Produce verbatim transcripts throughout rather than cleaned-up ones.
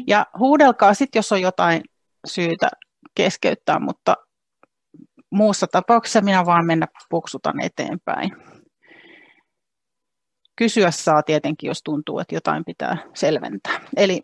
Ja huudelkaa sitten, jos on jotain syytä keskeyttää, mutta muussa tapauksessa minä vaan mennä puksutan eteenpäin. Kysyä saa tietenkin, jos tuntuu, että jotain pitää selventää. Eli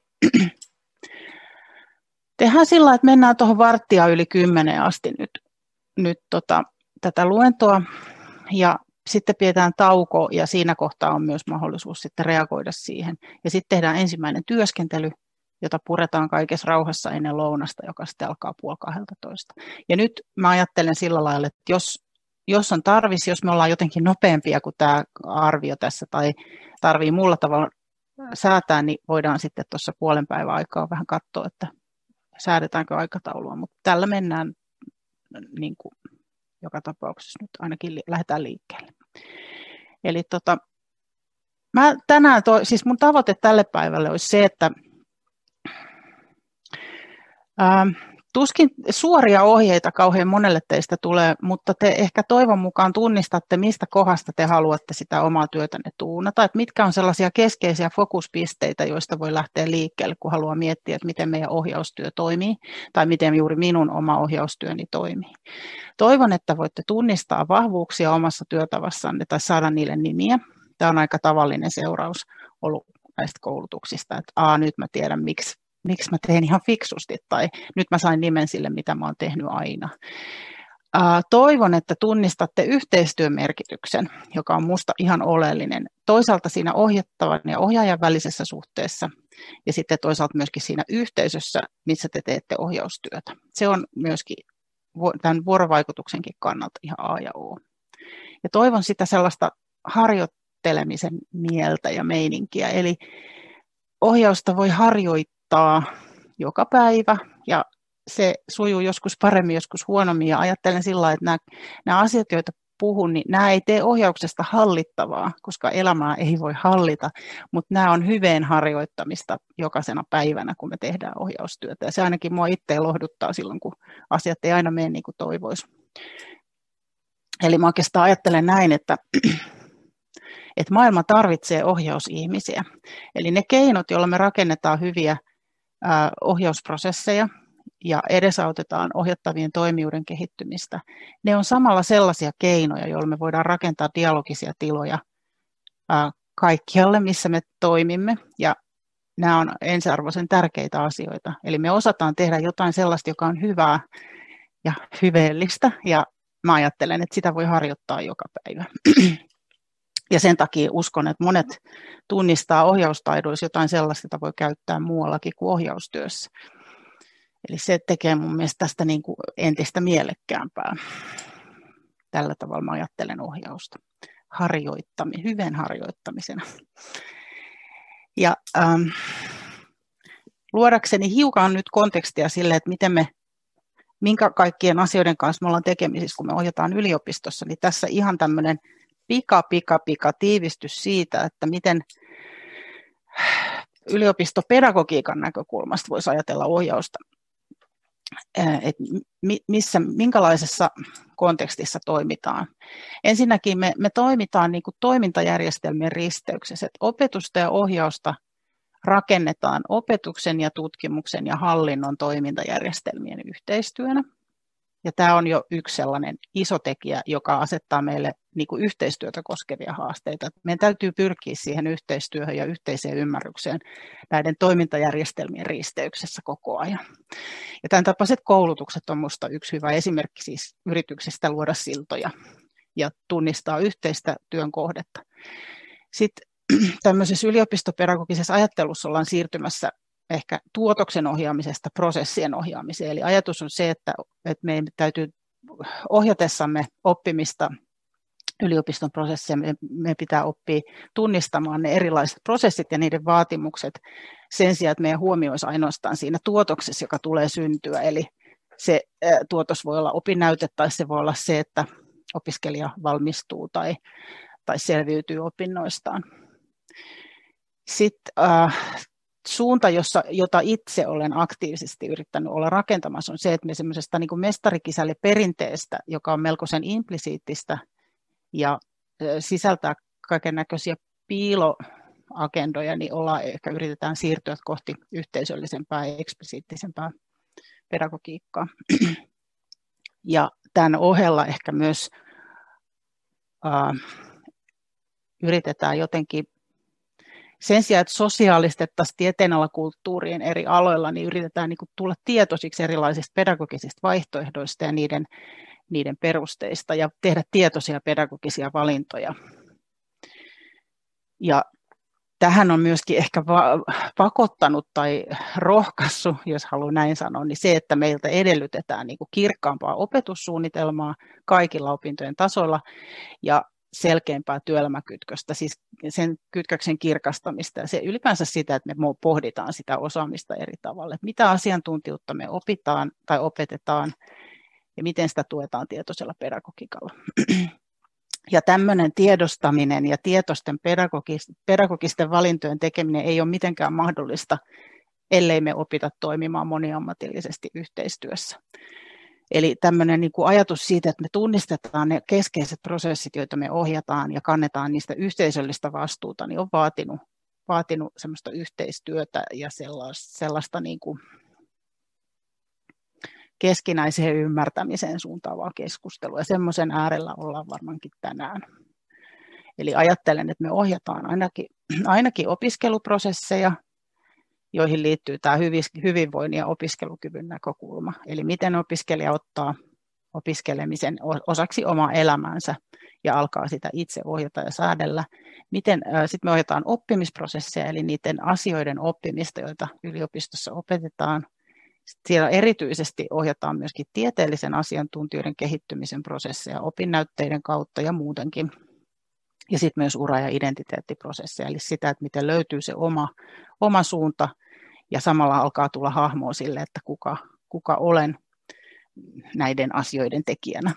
tehdään sillä, että mennään tuohon varttia yli kymmeneen asti nyt, nyt tota, tätä luentoa. Ja sitten pidetään tauko ja siinä kohtaa on myös mahdollisuus sitten reagoida siihen. Ja sitten tehdään ensimmäinen työskentely, jota puretaan kaikessa rauhassa ennen lounasta, joka sitten alkaa puoli kahdeltatoista. Ja nyt mä ajattelen sillä lailla, että jos, jos on tarvis, jos me ollaan jotenkin nopeampia kuin tämä arvio tässä tai tarvii muulla tavalla säätää, niin voidaan sitten tuossa puolen päivän aikaa vähän katsoa, että säädetäänkö aikataulua. Mutta tällä mennään niin kuin joka tapauksessa nyt ainakin li- lähdetään liikkeelle. Eli tota, mä tänään, to, siis mun tavoite tälle päivälle olisi se, että ää, tuskin suoria ohjeita kauhean monelle teistä tulee, mutta te ehkä toivon mukaan tunnistatte, mistä kohdasta te haluatte sitä omaa työtänne tuunata, että mitkä on sellaisia keskeisiä fokuspisteitä, joista voi lähteä liikkeelle, kun haluaa miettiä, että miten meidän ohjaustyö toimii tai miten juuri minun oma ohjaustyöni toimii. Toivon, että voitte tunnistaa vahvuuksia omassa työtavassanne tai saada niille nimiä. Tämä on aika tavallinen seuraus ollut näistä koulutuksista, että Aa, nyt mä tiedän, miksi, miksi mä teen ihan fiksusti, tai nyt mä sain nimen sille, mitä mä oon tehnyt aina. Ää, toivon, että tunnistatte yhteistyön merkityksen, joka on musta ihan oleellinen. Toisaalta siinä ohjattavan ja ohjaajan välisessä suhteessa, ja sitten toisaalta myöskin siinä yhteisössä, missä te teette ohjaustyötä. Se on myöskin tämän vuorovaikutuksenkin kannalta ihan A ja O. Ja toivon sitä sellaista harjoittelemisen mieltä ja meininkiä, eli ohjausta voi harjoittaa joka päivä, ja se sujuu joskus paremmin, joskus huonommin, ja ajattelen sillä lailla, että nämä, nämä asiat, joita puhun, niin nämä ei tee ohjauksesta hallittavaa, koska elämää ei voi hallita, mutta nämä on hyveen harjoittamista jokaisena päivänä, kun me tehdään ohjaustyötä. Ja se ainakin minua itse lohduttaa silloin, kun asiat ei aina mene niin kuin toivoisi. Eli mä oikeastaan ajattelen näin, että, että maailma tarvitsee ohjausihmisiä. Eli ne keinot, joilla me rakennetaan hyviä ää, ohjausprosesseja, ja edesautetaan ohjattavien toimijuuden kehittymistä. Ne on samalla sellaisia keinoja, joilla me voidaan rakentaa dialogisia tiloja ää, kaikkialle, missä me toimimme. Ja nämä on ensiarvoisen tärkeitä asioita. Eli me osataan tehdä jotain sellaista, joka on hyvää ja hyveellistä. Ja mä ajattelen, että sitä voi harjoittaa joka päivä. Ja sen takia uskon, että monet tunnistaa ohjaustaidoissa jotain sellaista, jota voi käyttää muuallakin kuin ohjaustyössä. Eli se tekee mun mielestä tästä niin kuin entistä mielekkäämpää. Tällä tavalla mä ajattelen ohjausta. Harjoittami, hyvän harjoittamisena. Ja ähm, luodakseni hiukan nyt kontekstia sille, että miten me, minkä kaikkien asioiden kanssa me ollaan tekemisissä, kun me ohjataan yliopistossa, niin tässä ihan tämmöinen pika, pika, pika tiivistys siitä, että miten yliopistopedagogiikan näkökulmasta voisi ajatella ohjausta. Että missä, minkälaisessa kontekstissa toimitaan. Ensinnäkin me, me toimitaan niin kuin toimintajärjestelmien risteyksessä, että opetusta ja ohjausta rakennetaan opetuksen ja tutkimuksen ja hallinnon toimintajärjestelmien yhteistyönä. Ja tämä on jo yksi sellainen iso tekijä, joka asettaa meille niin kuin yhteistyötä koskevia haasteita. Meidän täytyy pyrkiä siihen yhteistyöhön ja yhteiseen ymmärrykseen näiden toimintajärjestelmien risteyksessä koko ajan. Ja tämän tapaiset koulutukset on minusta yksi hyvä esimerkki siis yrityksistä luoda siltoja ja tunnistaa yhteistä työn kohdetta. Sitten tämmöisessä yliopistopedagogisessa ajattelussa ollaan siirtymässä ehkä tuotoksen ohjaamisesta prosessien ohjaamiseen. Eli ajatus on se, että, että meidän täytyy ohjatessamme oppimista yliopiston prosessia, me pitää oppia tunnistamaan ne erilaiset prosessit ja niiden vaatimukset sen sijaan, että meidän huomioisi ainoastaan siinä tuotoksessa, joka tulee syntyä. Eli se tuotos voi olla opinnäyte tai se voi olla se, että opiskelija valmistuu tai, tai selviytyy opinnoistaan. Sitten äh, suunta, jossa, jota itse olen aktiivisesti yrittänyt olla rakentamassa, on se, että me semmoisesta niin kuin mestarikisälle perinteestä, joka on melkoisen implisiittistä ja sisältää kaikennäköisiä piilo, agendoja, niin ollaan, ehkä yritetään siirtyä kohti yhteisöllisempää ja eksplisiittisempää pedagogiikkaa. Ja tämän ohella ehkä myös äh, yritetään jotenkin, sen sijaan, että sosiaalistettaisiin tieteenalakulttuurien eri aloilla, niin yritetään niin kuin tulla tietoisiksi erilaisista pedagogisista vaihtoehdoista ja niiden, niiden perusteista ja tehdä tietoisia pedagogisia valintoja. Ja tähän on myöskin ehkä pakottanut tai rohkaissut, jos haluan näin sanoa, niin se, että meiltä edellytetään niin kuin kirkkaampaa opetussuunnitelmaa kaikilla opintojen tasoilla ja selkeämpää työelämäkytköstä, siis sen kytköksen kirkastamista ja se ylipäänsä sitä, että me pohditaan sitä osaamista eri tavalla, että mitä asiantuntijuutta me opitaan tai opetetaan ja miten sitä tuetaan tietoisella pedagogiikalla. Ja tämmöinen tiedostaminen ja tietoisten pedagogisten valintojen tekeminen ei ole mitenkään mahdollista, ellei me opita toimimaan moniammatillisesti yhteistyössä. Eli tämmöinen niin kuin ajatus siitä, että me tunnistetaan ne keskeiset prosessit, joita me ohjataan ja kannetaan niistä yhteisöllistä vastuuta, niin on vaatinut, vaatinut semmoista yhteistyötä ja sellaista, sellaista niin kuin keskinäiseen ymmärtämiseen suuntaavaa keskustelua. Ja semmoisen äärellä ollaan varmaankin tänään. Eli ajattelen, että me ohjataan ainakin, ainakin opiskeluprosesseja, joihin liittyy tämä hyvinvoinnin ja opiskelukyvyn näkökulma. Eli miten opiskelija ottaa opiskelemisen osaksi omaa elämäänsä ja alkaa sitä itse ohjata ja säädellä. Miten sitten me ohjataan oppimisprosesseja, eli niiden asioiden oppimista, joita yliopistossa opetetaan. Siellä erityisesti ohjataan myöskin tieteellisen asiantuntijoiden kehittymisen prosesseja opinnäytteiden kautta ja muutenkin. Ja sitten myös ura- ja identiteettiprosesseja, eli sitä, että miten löytyy se oma, oma suunta ja samalla alkaa tulla hahmoa sille, että kuka, kuka olen näiden asioiden tekijänä.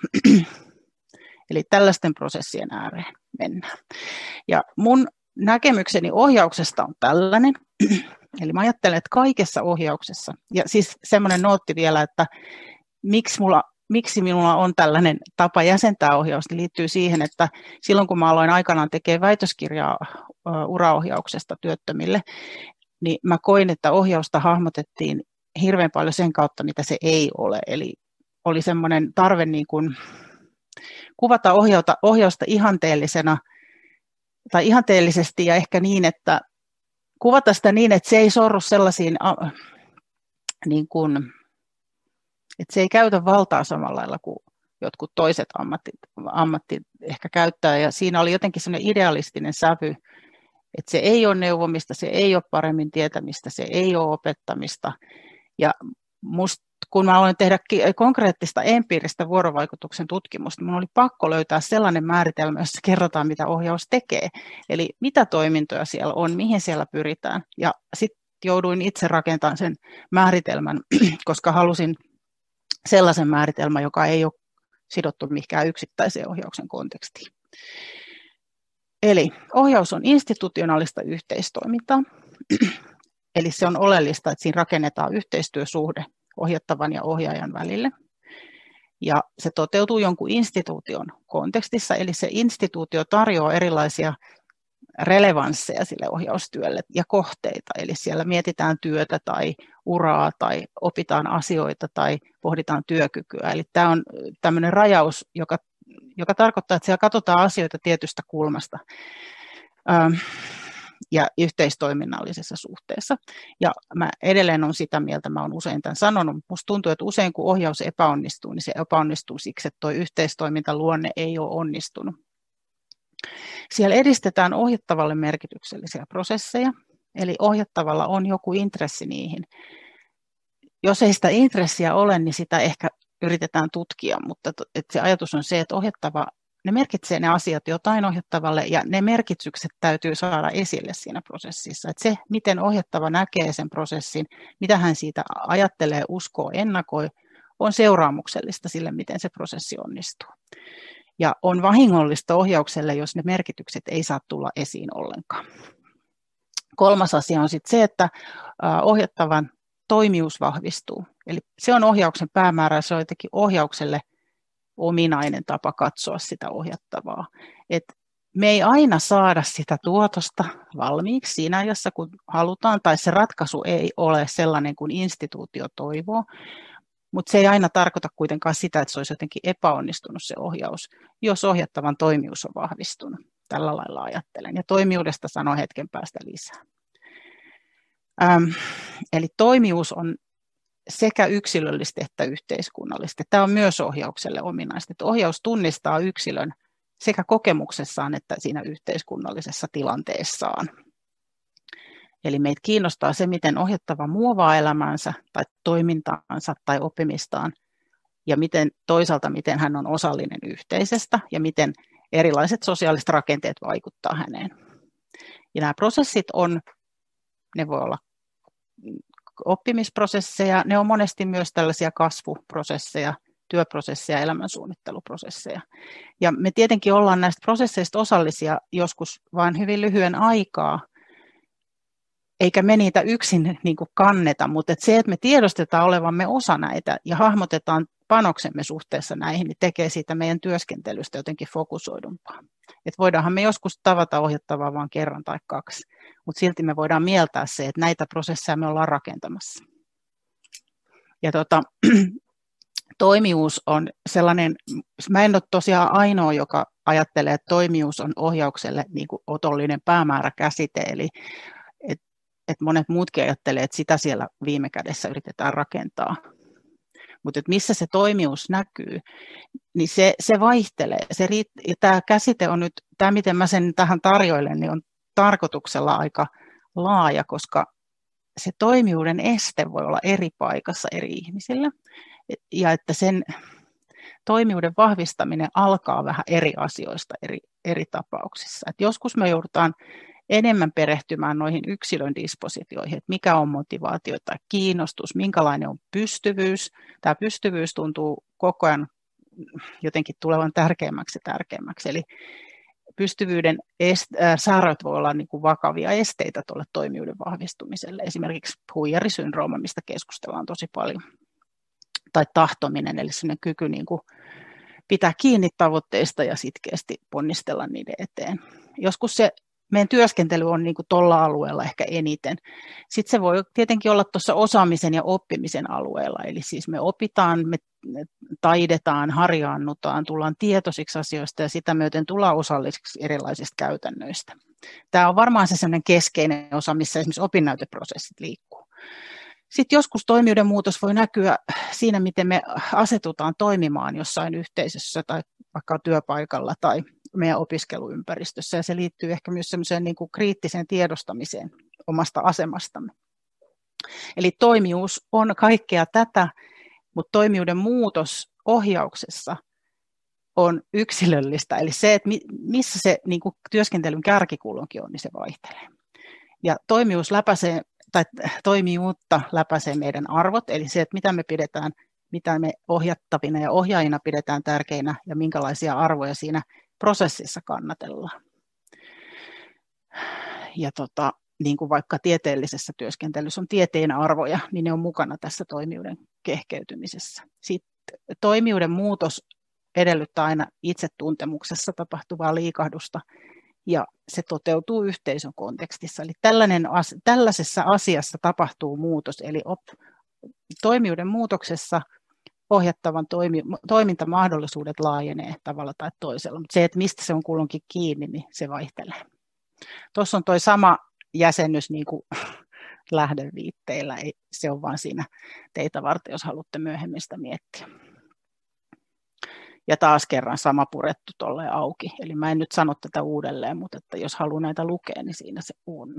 Eli tällaisten prosessien ääreen mennään. Ja mun näkemykseni ohjauksesta on tällainen. Eli mä ajattelen, että kaikessa ohjauksessa, ja siis semmoinen nootti vielä, että miksi, mulla, miksi minulla on tällainen tapa jäsentää ohjausta, liittyy siihen, että silloin kun mä aloin aikanaan tekemään väitöskirjaa uraohjauksesta työttömille, niin mä koin, että ohjausta hahmotettiin hirveän paljon sen kautta, mitä se ei ole. Eli oli semmoinen tarve niin kuin kuvata ohjausta, ohjausta ihanteellisena tai ihanteellisesti ja ehkä niin, että kuvata sitä niin, että se ei sorru sellaisiin, niin kuin, että se ei käytä valtaa samalla lailla kuin jotkut toiset ammattit, ammattit ehkä käyttää. Ja siinä oli jotenkin sellainen idealistinen sävy, että se ei ole neuvomista, se ei ole paremmin tietämistä, se ei ole opettamista. Ja musta, kun mä aloin tehdä konkreettista empiiristä vuorovaikutuksen tutkimusta, minun oli pakko löytää sellainen määritelmä, jossa kerrotaan, mitä ohjaus tekee. Eli mitä toimintoja siellä on, mihin siellä pyritään. Ja sitten jouduin itse rakentamaan sen määritelmän, koska halusin sellaisen määritelmän, joka ei ole sidottu mihinkään yksittäiseen ohjauksen kontekstiin. Eli ohjaus on institutionaalista yhteistoimintaa. Eli se on oleellista, että siinä rakennetaan yhteistyösuhde ohjattavan ja ohjaajan välille. Ja se toteutuu jonkun instituution kontekstissa, eli se instituutio tarjoaa erilaisia relevansseja sille ohjaustyölle ja kohteita. Eli siellä mietitään työtä tai uraa tai opitaan asioita tai pohditaan työkykyä. Eli tämä on tämmöinen rajaus, joka, joka tarkoittaa, että siellä katsotaan asioita tietystä kulmasta. Ähm, ja yhteistoiminnallisessa suhteessa. Ja mä edelleen olen sitä mieltä, mä olen usein tämän sanonut, mutta musta tuntuu, että usein kun ohjaus epäonnistuu, niin se epäonnistuu siksi, että tuo yhteistoimintaluonne ei ole onnistunut. Siellä edistetään ohjattavalle merkityksellisiä prosesseja, eli ohjattavalla on joku intressi niihin. Jos ei sitä intressiä ole, niin sitä ehkä yritetään tutkia, mutta että se ajatus on se, että ohjattava ne merkitsee ne asiat jotain ohjattavalle ja ne merkitykset täytyy saada esille siinä prosessissa. Että se, miten ohjattava näkee sen prosessin, mitä hän siitä ajattelee, uskoo, ennakoi, on seuraamuksellista sille, miten se prosessi onnistuu. Ja on vahingollista ohjaukselle, jos ne merkitykset ei saa tulla esiin ollenkaan. Kolmas asia on sitten se, että ohjattavan toimijuus vahvistuu. Eli se on ohjauksen päämäärä ja se on jotenkin ohjaukselle ominainen tapa katsoa sitä ohjattavaa. Et me ei aina saada sitä tuotosta valmiiksi siinä ajassa, kun halutaan, tai se ratkaisu ei ole sellainen kuin instituutio toivoo, mutta se ei aina tarkoita kuitenkaan sitä, että se olisi jotenkin epäonnistunut se ohjaus, jos ohjattavan toimijuus on vahvistunut. Tällä lailla ajattelen. Ja toimijuudesta sanoo hetken päästä lisää. Ähm, eli toimijuus on sekä yksilöllistä että yhteiskunnallista. Tämä on myös ohjaukselle ominaista. Että ohjaus tunnistaa yksilön sekä kokemuksessaan että siinä yhteiskunnallisessa tilanteessaan. Eli meitä kiinnostaa se, miten ohjattava muovaa elämänsä tai toimintaansa tai oppimistaan ja miten toisaalta, miten hän on osallinen yhteisestä ja miten erilaiset sosiaaliset rakenteet vaikuttaa häneen. Ja nämä prosessit on, ne voi olla oppimisprosesseja, ne on monesti myös tällaisia kasvuprosesseja, työprosesseja, elämänsuunnitteluprosesseja. Ja me tietenkin ollaan näistä prosesseista osallisia joskus vain hyvin lyhyen aikaa, eikä me niitä yksin niin kuin kanneta, mutta että se, että me tiedostetaan olevamme osa näitä ja hahmotetaan panoksemme suhteessa näihin, niin tekee siitä meidän työskentelystä jotenkin fokusoidumpaa. Että voidaanhan me joskus tavata ohjattavaa vain kerran tai kaksi, mutta silti me voidaan mieltää se, että näitä prosesseja me ollaan rakentamassa. Ja tota, toimijuus on sellainen, mä en ole tosiaan ainoa, joka ajattelee, että toimijuus on ohjaukselle niin kuin otollinen päämääräkäsite, eli että et monet muutkin ajattelee, että sitä siellä viime kädessä yritetään rakentaa. Mutta missä se toimijuus näkyy, niin se, se vaihtelee. Se riitt- tämä käsite on nyt, tämä miten mä sen tähän tarjoilen, niin on tarkoituksella aika laaja, koska se toimijuuden este voi olla eri paikassa eri ihmisillä. Ja että sen toimijuuden vahvistaminen alkaa vähän eri asioista eri, eri tapauksissa. Et joskus me joudutaan enemmän perehtymään noihin yksilön dispositioihin, että mikä on motivaatio tai kiinnostus, minkälainen on pystyvyys. Tämä pystyvyys tuntuu koko ajan jotenkin tulevan tärkeämmäksi ja tärkeämmäksi. Eli pystyvyyden est- äh, sairaudet voi olla niin kuin vakavia esteitä tuolle toimijuuden vahvistumiselle. Esimerkiksi huijarisyndrooma, mistä keskustellaan tosi paljon. Tai tahtominen, eli sellainen kyky niin kuin pitää kiinni tavoitteista ja sitkeästi ponnistella niiden eteen. Joskus se meidän työskentely on niin kuin tuolla alueella ehkä eniten. Sitten se voi tietenkin olla tuossa osaamisen ja oppimisen alueella, eli siis me opitaan, me taidetaan, harjaannutaan, tullaan tietoisiksi asioista ja sitä myöten tullaan osallisiksi erilaisista käytännöistä. Tämä on varmaan se sellainen keskeinen osa, missä esimerkiksi opinnäyteprosessit liikkuu. Sitten joskus toimijuuden muutos voi näkyä siinä, miten me asetutaan toimimaan jossain yhteisössä tai vaikka työpaikalla tai meidän opiskeluympäristössä. Ja se liittyy ehkä myös semmoiseen niin kuin kriittiseen tiedostamiseen omasta asemastamme. Eli toimijuus on kaikkea tätä, mutta toimijuuden muutos ohjauksessa on yksilöllistä. Eli se, että missä se niin kuin työskentelyn kärkikulunkin on, niin se vaihtelee. Ja toimijuus läpäisee tai toimijuutta läpäisee meidän arvot, eli se, että mitä me pidetään, mitä me ohjattavina ja ohjaajina pidetään tärkeinä ja minkälaisia arvoja siinä prosessissa kannatellaan. Ja tota, niin kuin vaikka tieteellisessä työskentelyssä on tieteen arvoja, niin ne on mukana tässä toimijuuden kehkeytymisessä. Sitten toimijuuden muutos edellyttää aina itsetuntemuksessa tapahtuvaa liikahdusta, ja se toteutuu yhteisön kontekstissa. Eli tällainen, tällaisessa asiassa tapahtuu muutos, eli op, toimijuuden muutoksessa ohjattavan toimi, toimintamahdollisuudet laajenee tavalla tai toisella, mutta se, että mistä se on kulloinkin kiinni, niin se vaihtelee. Tuossa on tuo sama jäsennys niin kuin lähdeviitteillä, ei, se on vain siinä teitä varten, jos haluatte myöhemmin sitä miettiä. Ja taas kerran sama purettu tolleen auki. Eli mä en nyt sano tätä uudelleen, mutta että jos haluaa näitä lukea, niin siinä se on.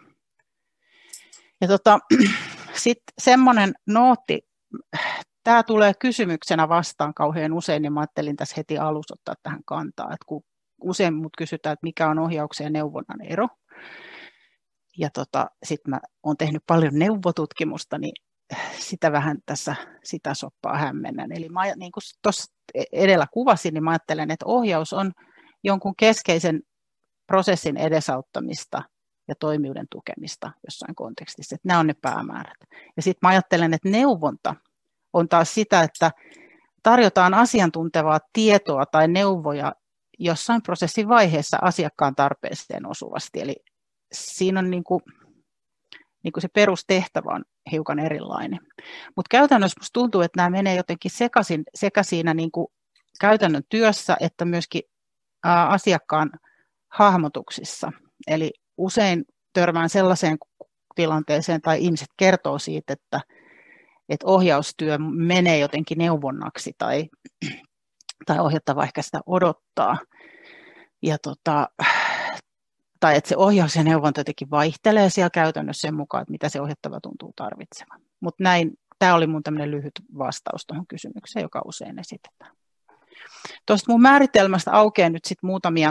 Ja tota, sitten semmoinen nootti, tämä tulee kysymyksenä vastaan kauhean usein, niin mä ajattelin tässä heti alussa ottaa tähän kantaa, että kun usein mut kysytään, että mikä on ohjauksen ja neuvonnan ero. Ja tota, sitten mä oon tehnyt paljon neuvotutkimusta, niin sitä vähän tässä sitä soppaa hämmennän. Eli mä, niin kuin tuossa edellä kuvasin, niin mä ajattelen, että ohjaus on jonkun keskeisen prosessin edesauttamista ja toimijuuden tukemista jossain kontekstissa. Että nämä on ne päämäärät. Ja sitten mä ajattelen, että neuvonta on taas sitä, että tarjotaan asiantuntevaa tietoa tai neuvoja, jossain prosessin vaiheessa asiakkaan tarpeeseen osuvasti. Eli siinä on niin kuin, niin kuin se perustehtävä on hiukan erilainen. Mutta käytännössä musta tuntuu, että nämä menee jotenkin sekaisin sekä siinä niin kuin käytännön työssä että myöskin ää, asiakkaan hahmotuksissa. Eli usein törmään sellaiseen tilanteeseen tai ihmiset kertoo siitä, että, että ohjaustyö menee jotenkin neuvonnaksi tai, tai ohjattava ehkä sitä odottaa. Ja tota, tai että se ohjaus ja neuvonta jotenkin vaihtelee siellä käytännössä sen mukaan, että mitä se ohjattava tuntuu tarvitsevan. Mutta näin, tämä oli mun tämmöinen lyhyt vastaus tuohon kysymykseen, joka usein esitetään. Tuosta mun määritelmästä aukeaa nyt sitten muutamia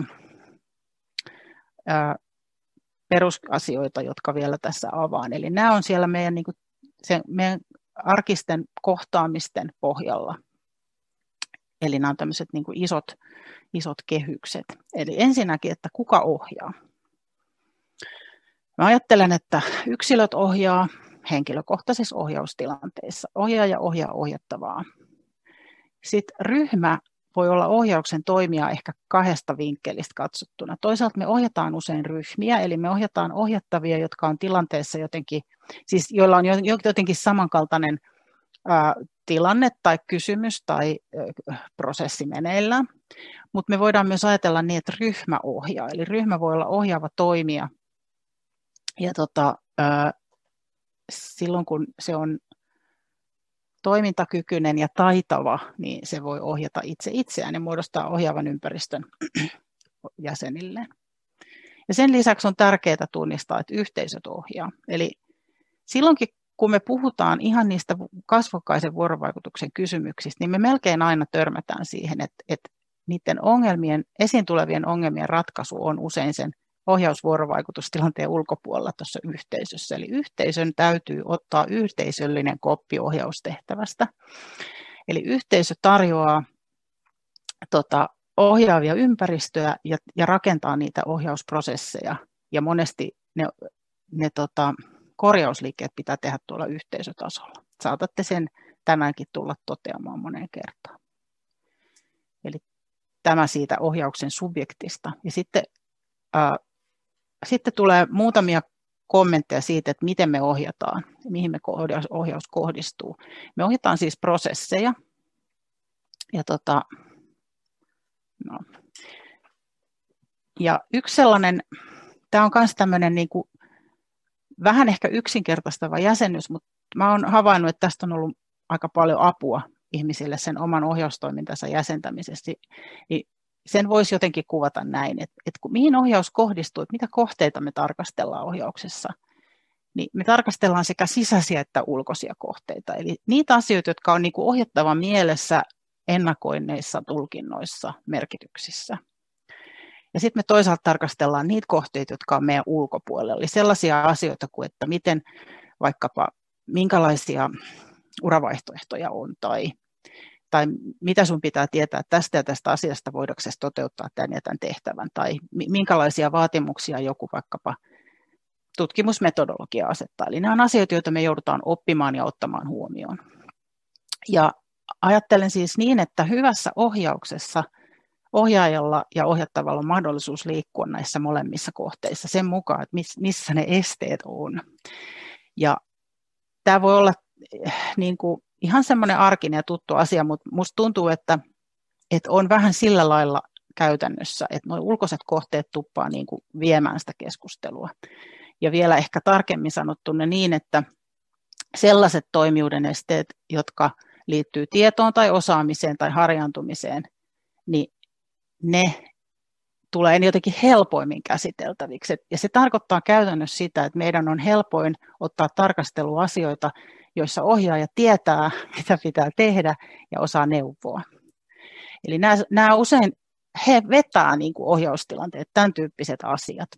ää, perusasioita, jotka vielä tässä avaan. Eli nämä on siellä meidän, niin kuin, sen, meidän arkisten kohtaamisten pohjalla. Eli nämä on tämmöiset niin kuin isot, isot kehykset. Eli ensinnäkin, että kuka ohjaa. Mä ajattelen, että yksilöt ohjaa henkilökohtaisissa ohjaustilanteissa. Ohjaaja ohjaa ohjattavaa. Sitten ryhmä voi olla ohjauksen toimija ehkä kahdesta vinkkelistä katsottuna. Toisaalta me ohjataan usein ryhmiä, eli me ohjataan ohjattavia, jotka on tilanteessa jotenkin, siis joilla on jotenkin samankaltainen ää, tilanne tai kysymys tai ää, prosessi meneillään. Mutta me voidaan myös ajatella niin, että ryhmä ohjaa, eli ryhmä voi olla ohjaava toimija. Ja tota, ää, silloin kun se on toimintakykyinen ja taitava, niin se voi ohjata itse itseään ja muodostaa ohjaavan ympäristön jäsenilleen. Ja sen lisäksi on tärkeää tunnistaa, että yhteisöt ohjaa. Eli silloinkin, kun me puhutaan ihan niistä kasvokkaisen vuorovaikutuksen kysymyksistä, niin me melkein aina törmätään siihen, että, että niiden ongelmien, esiin tulevien ongelmien ratkaisu on usein sen ohjausvuorovaikutustilanteen ulkopuolella tuossa yhteisössä. Eli yhteisön täytyy ottaa yhteisöllinen koppi ohjaustehtävästä. Eli yhteisö tarjoaa tota, ohjaavia ympäristöjä ja, ja rakentaa niitä ohjausprosesseja. Ja monesti ne, ne tota, korjausliikkeet pitää tehdä tuolla yhteisötasolla. Saatatte sen tänäänkin tulla toteamaan moneen kertaan. Eli tämä siitä ohjauksen subjektista. Ja sitten ää, Sitten tulee muutamia kommentteja siitä, että miten me ohjataan, mihin me ohjaus kohdistuu. Me ohjataan siis prosesseja. Ja, tota, no. ja yksi sellainen, tämä on myös tämmöinen niin kuin, vähän ehkä yksinkertaistava jäsennys, mutta mä olen havainnut, että tästä on ollut aika paljon apua ihmisille sen oman ohjaustoimintansa jäsentämisestä. Niin sen voisi jotenkin kuvata näin, että, että mihin ohjaus kohdistuu, että mitä kohteita me tarkastellaan ohjauksessa, niin me tarkastellaan sekä sisäisiä että ulkoisia kohteita. Eli niitä asioita, jotka on niin kuin ohjattavan mielessä, ennakoinneissa, tulkinnoissa, merkityksissä. Ja sitten me toisaalta tarkastellaan niitä kohteita, jotka on meidän ulkopuolella. Eli sellaisia asioita kuin, että miten vaikkapa minkälaisia uravaihtoehtoja on tai tai mitä sun pitää tietää tästä ja tästä asiasta, voidaanko se toteuttaa tämän ja tämän tehtävän, tai minkälaisia vaatimuksia joku vaikkapa tutkimusmetodologia asettaa. Eli nämä on asioita, joita me joudutaan oppimaan ja ottamaan huomioon. Ja ajattelen siis niin, että hyvässä ohjauksessa ohjaajalla ja ohjattavalla on mahdollisuus liikkua näissä molemmissa kohteissa sen mukaan, että missä ne esteet on. Ja tämä voi olla niin kuin ihan semmoinen arkinen ja tuttu asia, mutta musta tuntuu, että, että on vähän sillä lailla käytännössä, että nuo ulkoiset kohteet tuppaa niin kuin viemään sitä keskustelua. Ja vielä ehkä tarkemmin sanottuna niin, että sellaiset toimijuuden esteet, jotka liittyy tietoon tai osaamiseen tai harjaantumiseen, niin ne tulee jotenkin helpoimmin käsiteltäviksi. Ja se tarkoittaa käytännössä sitä, että meidän on helpoin ottaa tarkasteluun asioita, joissa ohjaaja tietää, mitä pitää tehdä ja osaa neuvoa. Eli nämä, nämä usein he vetää niin kuin ohjaustilanteet, tämän tyyppiset asiat.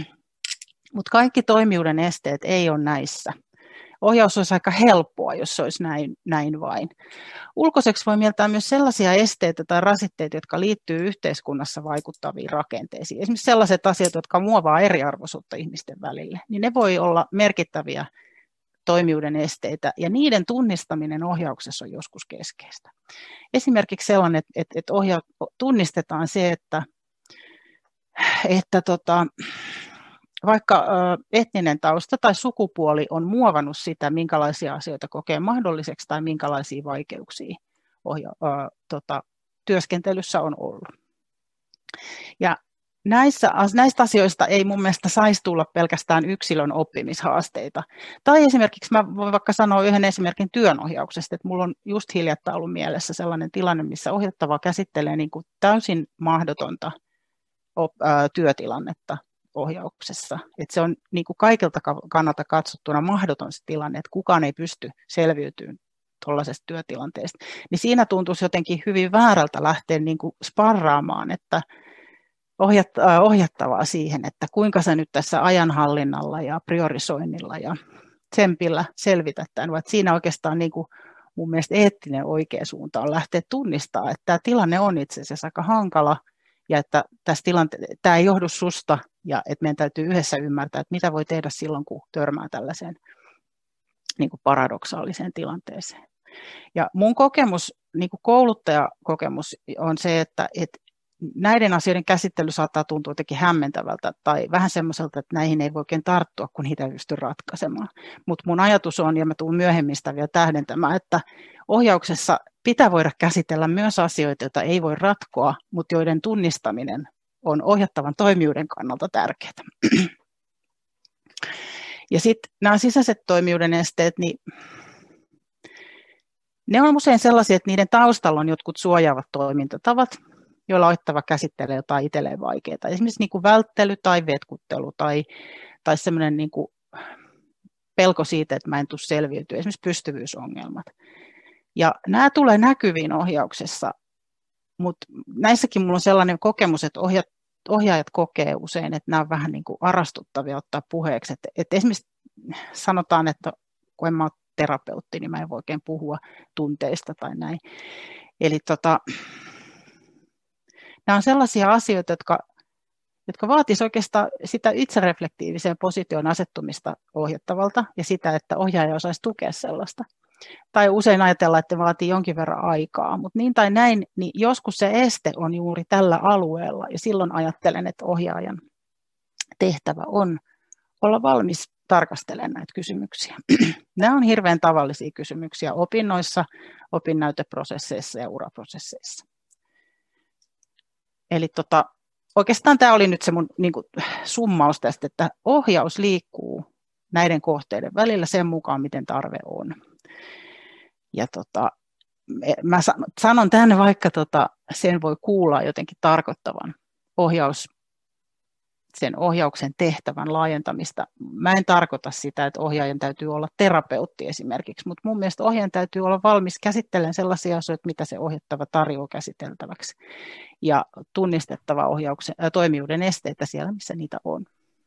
Mutta kaikki toimijuuden esteet ei ole näissä. Ohjaus olisi aika helppoa, jos se olisi näin, näin vain. Ulkoiseksi voi mieltää myös sellaisia esteitä tai rasitteita, jotka liittyy yhteiskunnassa vaikuttaviin rakenteisiin. Esimerkiksi sellaiset asiat, jotka muovaa eriarvoisuutta ihmisten välille, niin ne voi olla merkittäviä toimijuuden esteitä, ja niiden tunnistaminen ohjauksessa on joskus keskeistä. Esimerkiksi sellainen, että, että ohja, tunnistetaan se, että että tota, vaikka etninen tausta tai sukupuoli on muovannut sitä, minkälaisia asioita kokee mahdolliseksi tai minkälaisia vaikeuksia ohja- ää, tota, työskentelyssä on ollut. Ja näissä, näistä asioista ei mun mielestä saisi tulla pelkästään yksilön oppimishaasteita. Tai esimerkiksi mä voin vaikka sanoa yhden esimerkin työnohjauksesta, että mulla on just hiljattain ollut mielessä sellainen tilanne, missä ohjattava käsittelee niin kuin täysin mahdotonta op- ää, työtilannetta ohjauksessa. Että se on niin kuin kaikilta kannalta katsottuna mahdoton se tilanne, että kukaan ei pysty selviytymään tuollaisesta työtilanteesta. Niin siinä tuntuisi jotenkin hyvin väärältä lähteä niin kuin sparraamaan, että ohjattavaa siihen, että kuinka sä nyt tässä ajanhallinnalla ja priorisoinnilla ja tsempillä selvität tämän, vaan siinä oikeastaan niin kuin mun mielestä eettinen oikea suunta on lähteä tunnistamaan, että tämä tilanne on itse asiassa aika hankala ja että tässä tilante- tämä ei johdu susta ja että meidän täytyy yhdessä ymmärtää, että mitä voi tehdä silloin, kun törmää tällaiseen niin kuin paradoksaaliseen tilanteeseen. Ja mun kokemus, niin kuin kouluttajakokemus on se, että, että näiden asioiden käsittely saattaa tuntua jotenkin hämmentävältä tai vähän semmoiselta, että näihin ei voi oikein tarttua, kun niitä ei pysty ratkaisemaan. Mutta mun ajatus on, ja mä tulen myöhemmin sitä vielä tähdentämään, että ohjauksessa pitää voida käsitellä myös asioita, joita ei voi ratkoa, mutta joiden tunnistaminen on ohjattavan toimijuuden kannalta tärkeää. Ja sitten nämä sisäiset toimijuuden esteet, niin ne on usein sellaisia, että niiden taustalla on jotkut suojaavat toimintatavat, joilla ohjattava käsittelee jotain itselleen vaikeaa. Esimerkiksi niin kuin välttely tai vetkuttelu tai, tai semmoinen niin kuin pelko siitä, että mä en tule selviytyä, esimerkiksi pystyvyysongelmat. Ja nämä tulee näkyviin ohjauksessa, mutta näissäkin mulla on sellainen kokemus, että ohjaajat, ohjaajat kokee usein, että nämä on vähän niin kuin arastuttavia ottaa puheeksi. Että, että esimerkiksi sanotaan, että kun en mä ole terapeutti, niin mä en voi oikein puhua tunteista tai näin. Eli tota, nämä on sellaisia asioita, jotka, jotka vaatisivat oikeastaan sitä itsereflektiiviseen positioon asettumista ohjattavalta ja sitä, että ohjaaja osaisi tukea sellaista. Tai usein ajatellaan, että vaatii jonkin verran aikaa, mutta niin tai näin, niin joskus se este on juuri tällä alueella ja silloin ajattelen, että ohjaajan tehtävä on olla valmis tarkastelemaan näitä kysymyksiä. Nämä on hirveän tavallisia kysymyksiä opinnoissa, opinnäyteprosesseissa ja uraprosesseissa. Eli tota, oikeastaan tämä oli nyt se mun niin kuin, summaus tästä, että ohjaus liikkuu näiden kohteiden välillä sen mukaan, miten tarve on. Ja tota, mä sanon tänne, vaikka tota, sen voi kuulla jotenkin tarkoittavan ohjaus, sen ohjauksen tehtävän laajentamista. Mä en tarkoita sitä, että ohjaajan täytyy olla terapeutti esimerkiksi, mutta mun mielestä ohjaajan täytyy olla valmis käsittelemään sellaisia asioita, mitä se ohjattava tarjoaa käsiteltäväksi. Ja tunnistettava ohjauksen, äh, toimijuuden esteitä siellä, missä niitä on.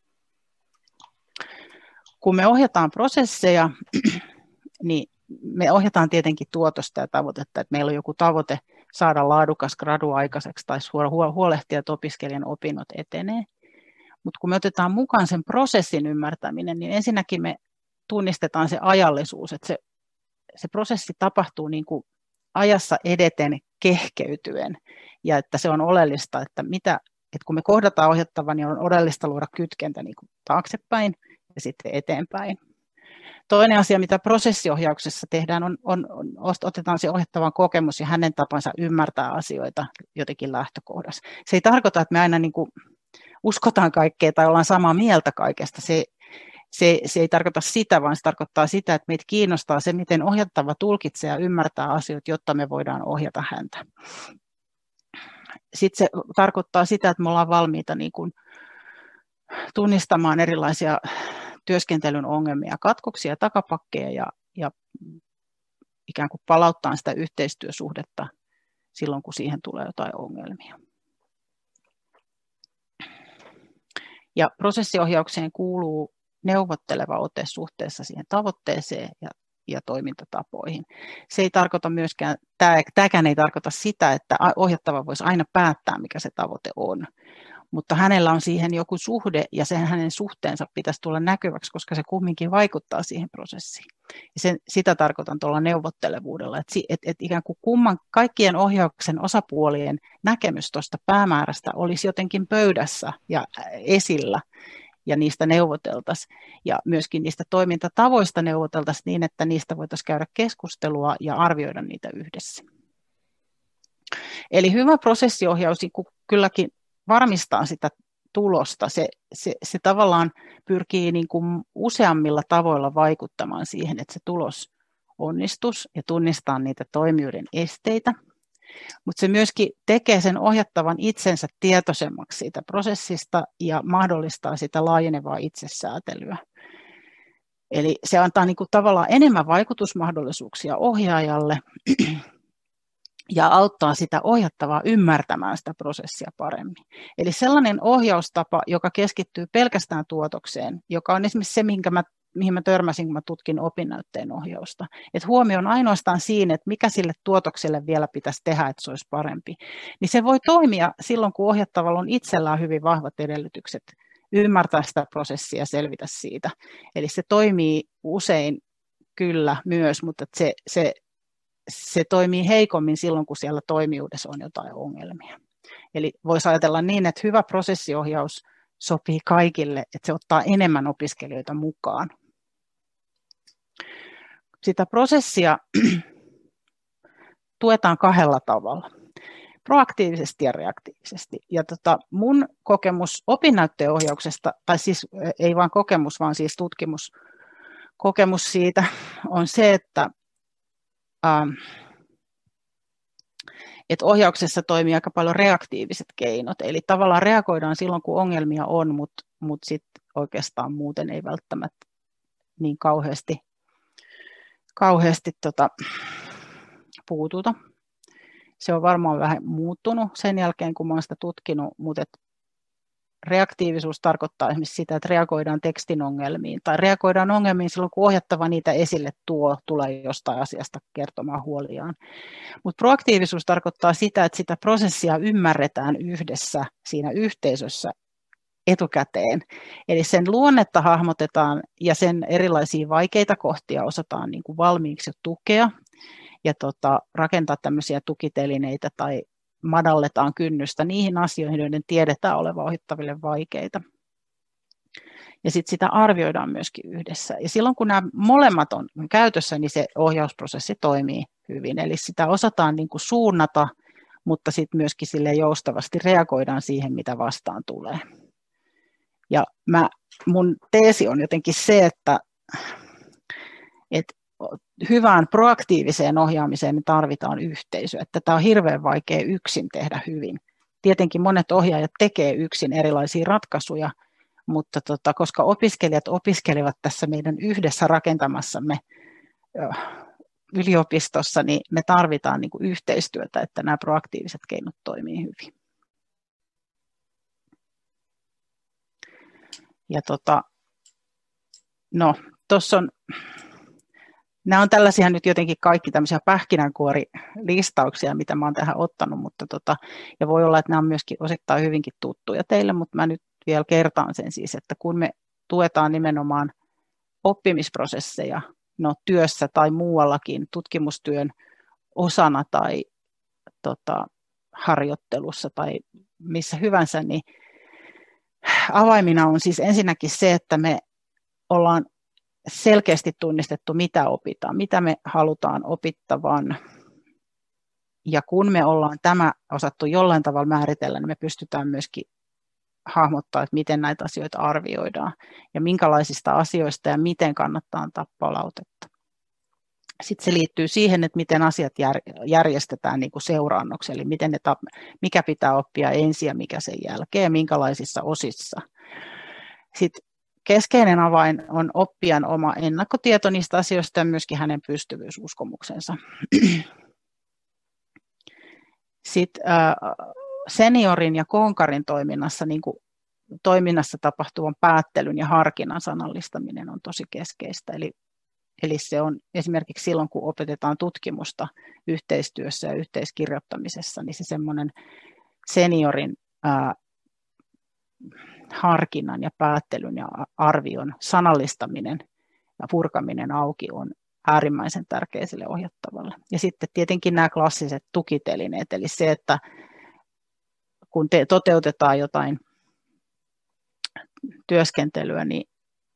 Kun me ohjataan prosesseja, niin me ohjataan tietenkin tuotosta ja tavoitetta, että meillä on joku tavoite saada laadukas gradu aikaiseksi tai huolehtia, että opiskelijan opinnot etenee. Mutta kun me otetaan mukaan sen prosessin ymmärtäminen, niin ensinnäkin me tunnistetaan se ajallisuus, että se, se prosessi tapahtuu niin kuin ajassa edeten kehkeytyen ja että se on oleellista, että, mitä, että kun me kohdataan ohjattava, niin on oleellista luoda kytkentä niin kuin taaksepäin ja sitten eteenpäin. Toinen asia, mitä prosessiohjauksessa tehdään, on, on, on otetaan se ohjattavan kokemus ja hänen tapansa ymmärtää asioita jotenkin lähtökohdassa. Se ei tarkoita, että me aina niin kuin uskotaan kaikkea tai ollaan samaa mieltä kaikesta. Se, se, se ei tarkoita sitä, vaan se tarkoittaa sitä, että meitä kiinnostaa se, miten ohjattava tulkitsee ja ymmärtää asioita, jotta me voidaan ohjata häntä. Sitten se tarkoittaa sitä, että me ollaan valmiita niin kuin tunnistamaan erilaisia työskentelyn ongelmia, katkoksia ja takapakkeja ja, ja ikään kuin palauttaa sitä yhteistyösuhdetta silloin, kun siihen tulee jotain ongelmia. Ja prosessiohjaukseen kuuluu neuvotteleva ote suhteessa siihen tavoitteeseen ja, ja toimintatapoihin. Se ei tarkoita myöskään, tämä, tämäkään ei tarkoita sitä, että ohjattava voisi aina päättää, mikä se tavoite on. mutta hänellä on siihen joku suhde ja sen hänen suhteensa pitäisi tulla näkyväksi, koska se kumminkin vaikuttaa siihen prosessiin. Ja sen, sitä tarkoitan tuolla neuvottelevuudella, että et, et ikään kuin kumman, kaikkien ohjauksen osapuolien näkemys tuosta päämäärästä olisi jotenkin pöydässä ja esillä ja niistä neuvoteltaisiin ja myöskin niistä toimintatavoista neuvoteltaisiin niin, että niistä voitaisiin käydä keskustelua ja arvioida niitä yhdessä. Eli hyvä prosessiohjaus kylläkin varmistaa sitä tulosta. Se, se, se tavallaan pyrkii niin kuin useammilla tavoilla vaikuttamaan siihen, että se tulos onnistus ja tunnistaa niitä toimijuuden esteitä. Mutta se myöskin tekee sen ohjattavan itsensä tietoisemmaksi siitä prosessista ja mahdollistaa sitä laajenevaa itsesäätelyä. Eli se antaa niin kuin tavallaan enemmän vaikutusmahdollisuuksia ohjaajalle ja auttaa sitä ohjattavaa ymmärtämään sitä prosessia paremmin. Eli sellainen ohjaustapa, joka keskittyy pelkästään tuotokseen, joka on esimerkiksi se, minkä mä, mihin mä törmäsin, kun mä tutkin opinnäytteen ohjausta. Että huomio on ainoastaan siinä, että mikä sille tuotokselle vielä pitäisi tehdä, että se olisi parempi. Niin se voi toimia silloin, kun ohjattavalla on itsellään hyvin vahvat edellytykset ymmärtää sitä prosessia ja selvitä siitä. Eli se toimii usein kyllä myös, mutta se, se se toimii heikommin silloin, kun siellä toimijuudessa on jotain ongelmia. Eli voisi ajatella niin, että hyvä prosessiohjaus sopii kaikille, että se ottaa enemmän opiskelijoita mukaan. Sitä prosessia tuetaan kahdella tavalla, proaktiivisesti ja reaktiivisesti. Ja tota, mun kokemus opinnäytteenohjauksesta, tai siis ei vain kokemus, vaan siis tutkimuskokemus siitä, on se, että että ohjauksessa toimii aika paljon reaktiiviset keinot, eli tavallaan reagoidaan silloin, kun ongelmia on, mutta mut sitten oikeastaan muuten ei välttämättä niin kauheasti, kauheasti tota, puututa. Se on varmaan vähän muuttunut sen jälkeen, kun olen sitä tutkinut, mutta reaktiivisuus tarkoittaa esimerkiksi sitä, että reagoidaan tekstin ongelmiin tai reagoidaan ongelmiin silloin, kun ohjattava niitä esille tuo, tulee jostain asiasta kertomaan huoliaan. Mutta proaktiivisuus tarkoittaa sitä, että sitä prosessia ymmärretään yhdessä siinä yhteisössä etukäteen. Eli sen luonnetta hahmotetaan ja sen erilaisia vaikeita kohtia osataan niin kuin valmiiksi tukea ja tota, rakentaa tämmöisiä tukitelineitä tai madalletaan kynnystä niihin asioihin, joiden tiedetään olevan ohjattaville vaikeita. Ja sitten sitä arvioidaan myöskin yhdessä. Ja silloin kun nämä molemmat on käytössä, niin se ohjausprosessi toimii hyvin. Eli sitä osataan niin kuin suunnata, mutta sitten myöskin sille joustavasti reagoidaan siihen, mitä vastaan tulee. Ja mä, mun teesi on jotenkin se, että, että hyvään proaktiiviseen ohjaamiseen me tarvitaan yhteisö, että tämä on hirveän vaikea yksin tehdä hyvin. Tietenkin monet ohjaajat tekee yksin erilaisia ratkaisuja, mutta tota, koska opiskelijat opiskelevat tässä meidän yhdessä rakentamassamme yliopistossa, niin me tarvitaan niin kuin yhteistyötä, että nämä proaktiiviset keinot toimii hyvin. Ja tota, no, tuossa on nämä on tällaisia nyt jotenkin kaikki tämmöisiä pähkinänkuorilistauksia, mitä mä oon tähän ottanut, mutta tota, ja voi olla, että nämä on myöskin osittain hyvinkin tuttuja teille, mutta mä nyt vielä kertaan sen siis, että kun me tuetaan nimenomaan oppimisprosesseja no, työssä tai muuallakin tutkimustyön osana tai tota, harjoittelussa tai missä hyvänsä, niin avaimina on siis ensinnäkin se, että me ollaan selkeästi tunnistettu, mitä opitaan, mitä me halutaan opittavan. Ja kun me ollaan tämä osattu jollain tavalla määritellä, niin me pystytään myöskin hahmottaa, että miten näitä asioita arvioidaan ja minkälaisista asioista ja miten kannattaa antaa palautetta. Sitten se liittyy siihen, että miten asiat järjestetään niin kuin seuraannoksi, eli miten ne, mikä pitää oppia ensin ja mikä sen jälkeen, minkälaisissa osissa. Sitten keskeinen avain on oppijan oma ennakkotieto niistä asioista ja myöskin hänen pystyvyysuskomuksensa. Sitten seniorin ja konkarin toiminnassa, niin kuin toiminnassa tapahtuvan päättelyn ja harkinnan sanallistaminen on tosi keskeistä. Eli, eli se on esimerkiksi silloin, kun opetetaan tutkimusta yhteistyössä ja yhteiskirjoittamisessa, niin se semmoinen seniorin ää, harkinnan ja päättelyn ja arvion sanallistaminen ja purkaminen auki on äärimmäisen tärkeä sille ohjattavalle. Ja sitten tietenkin nämä klassiset tukitelineet, eli se, että kun te toteutetaan jotain työskentelyä, niin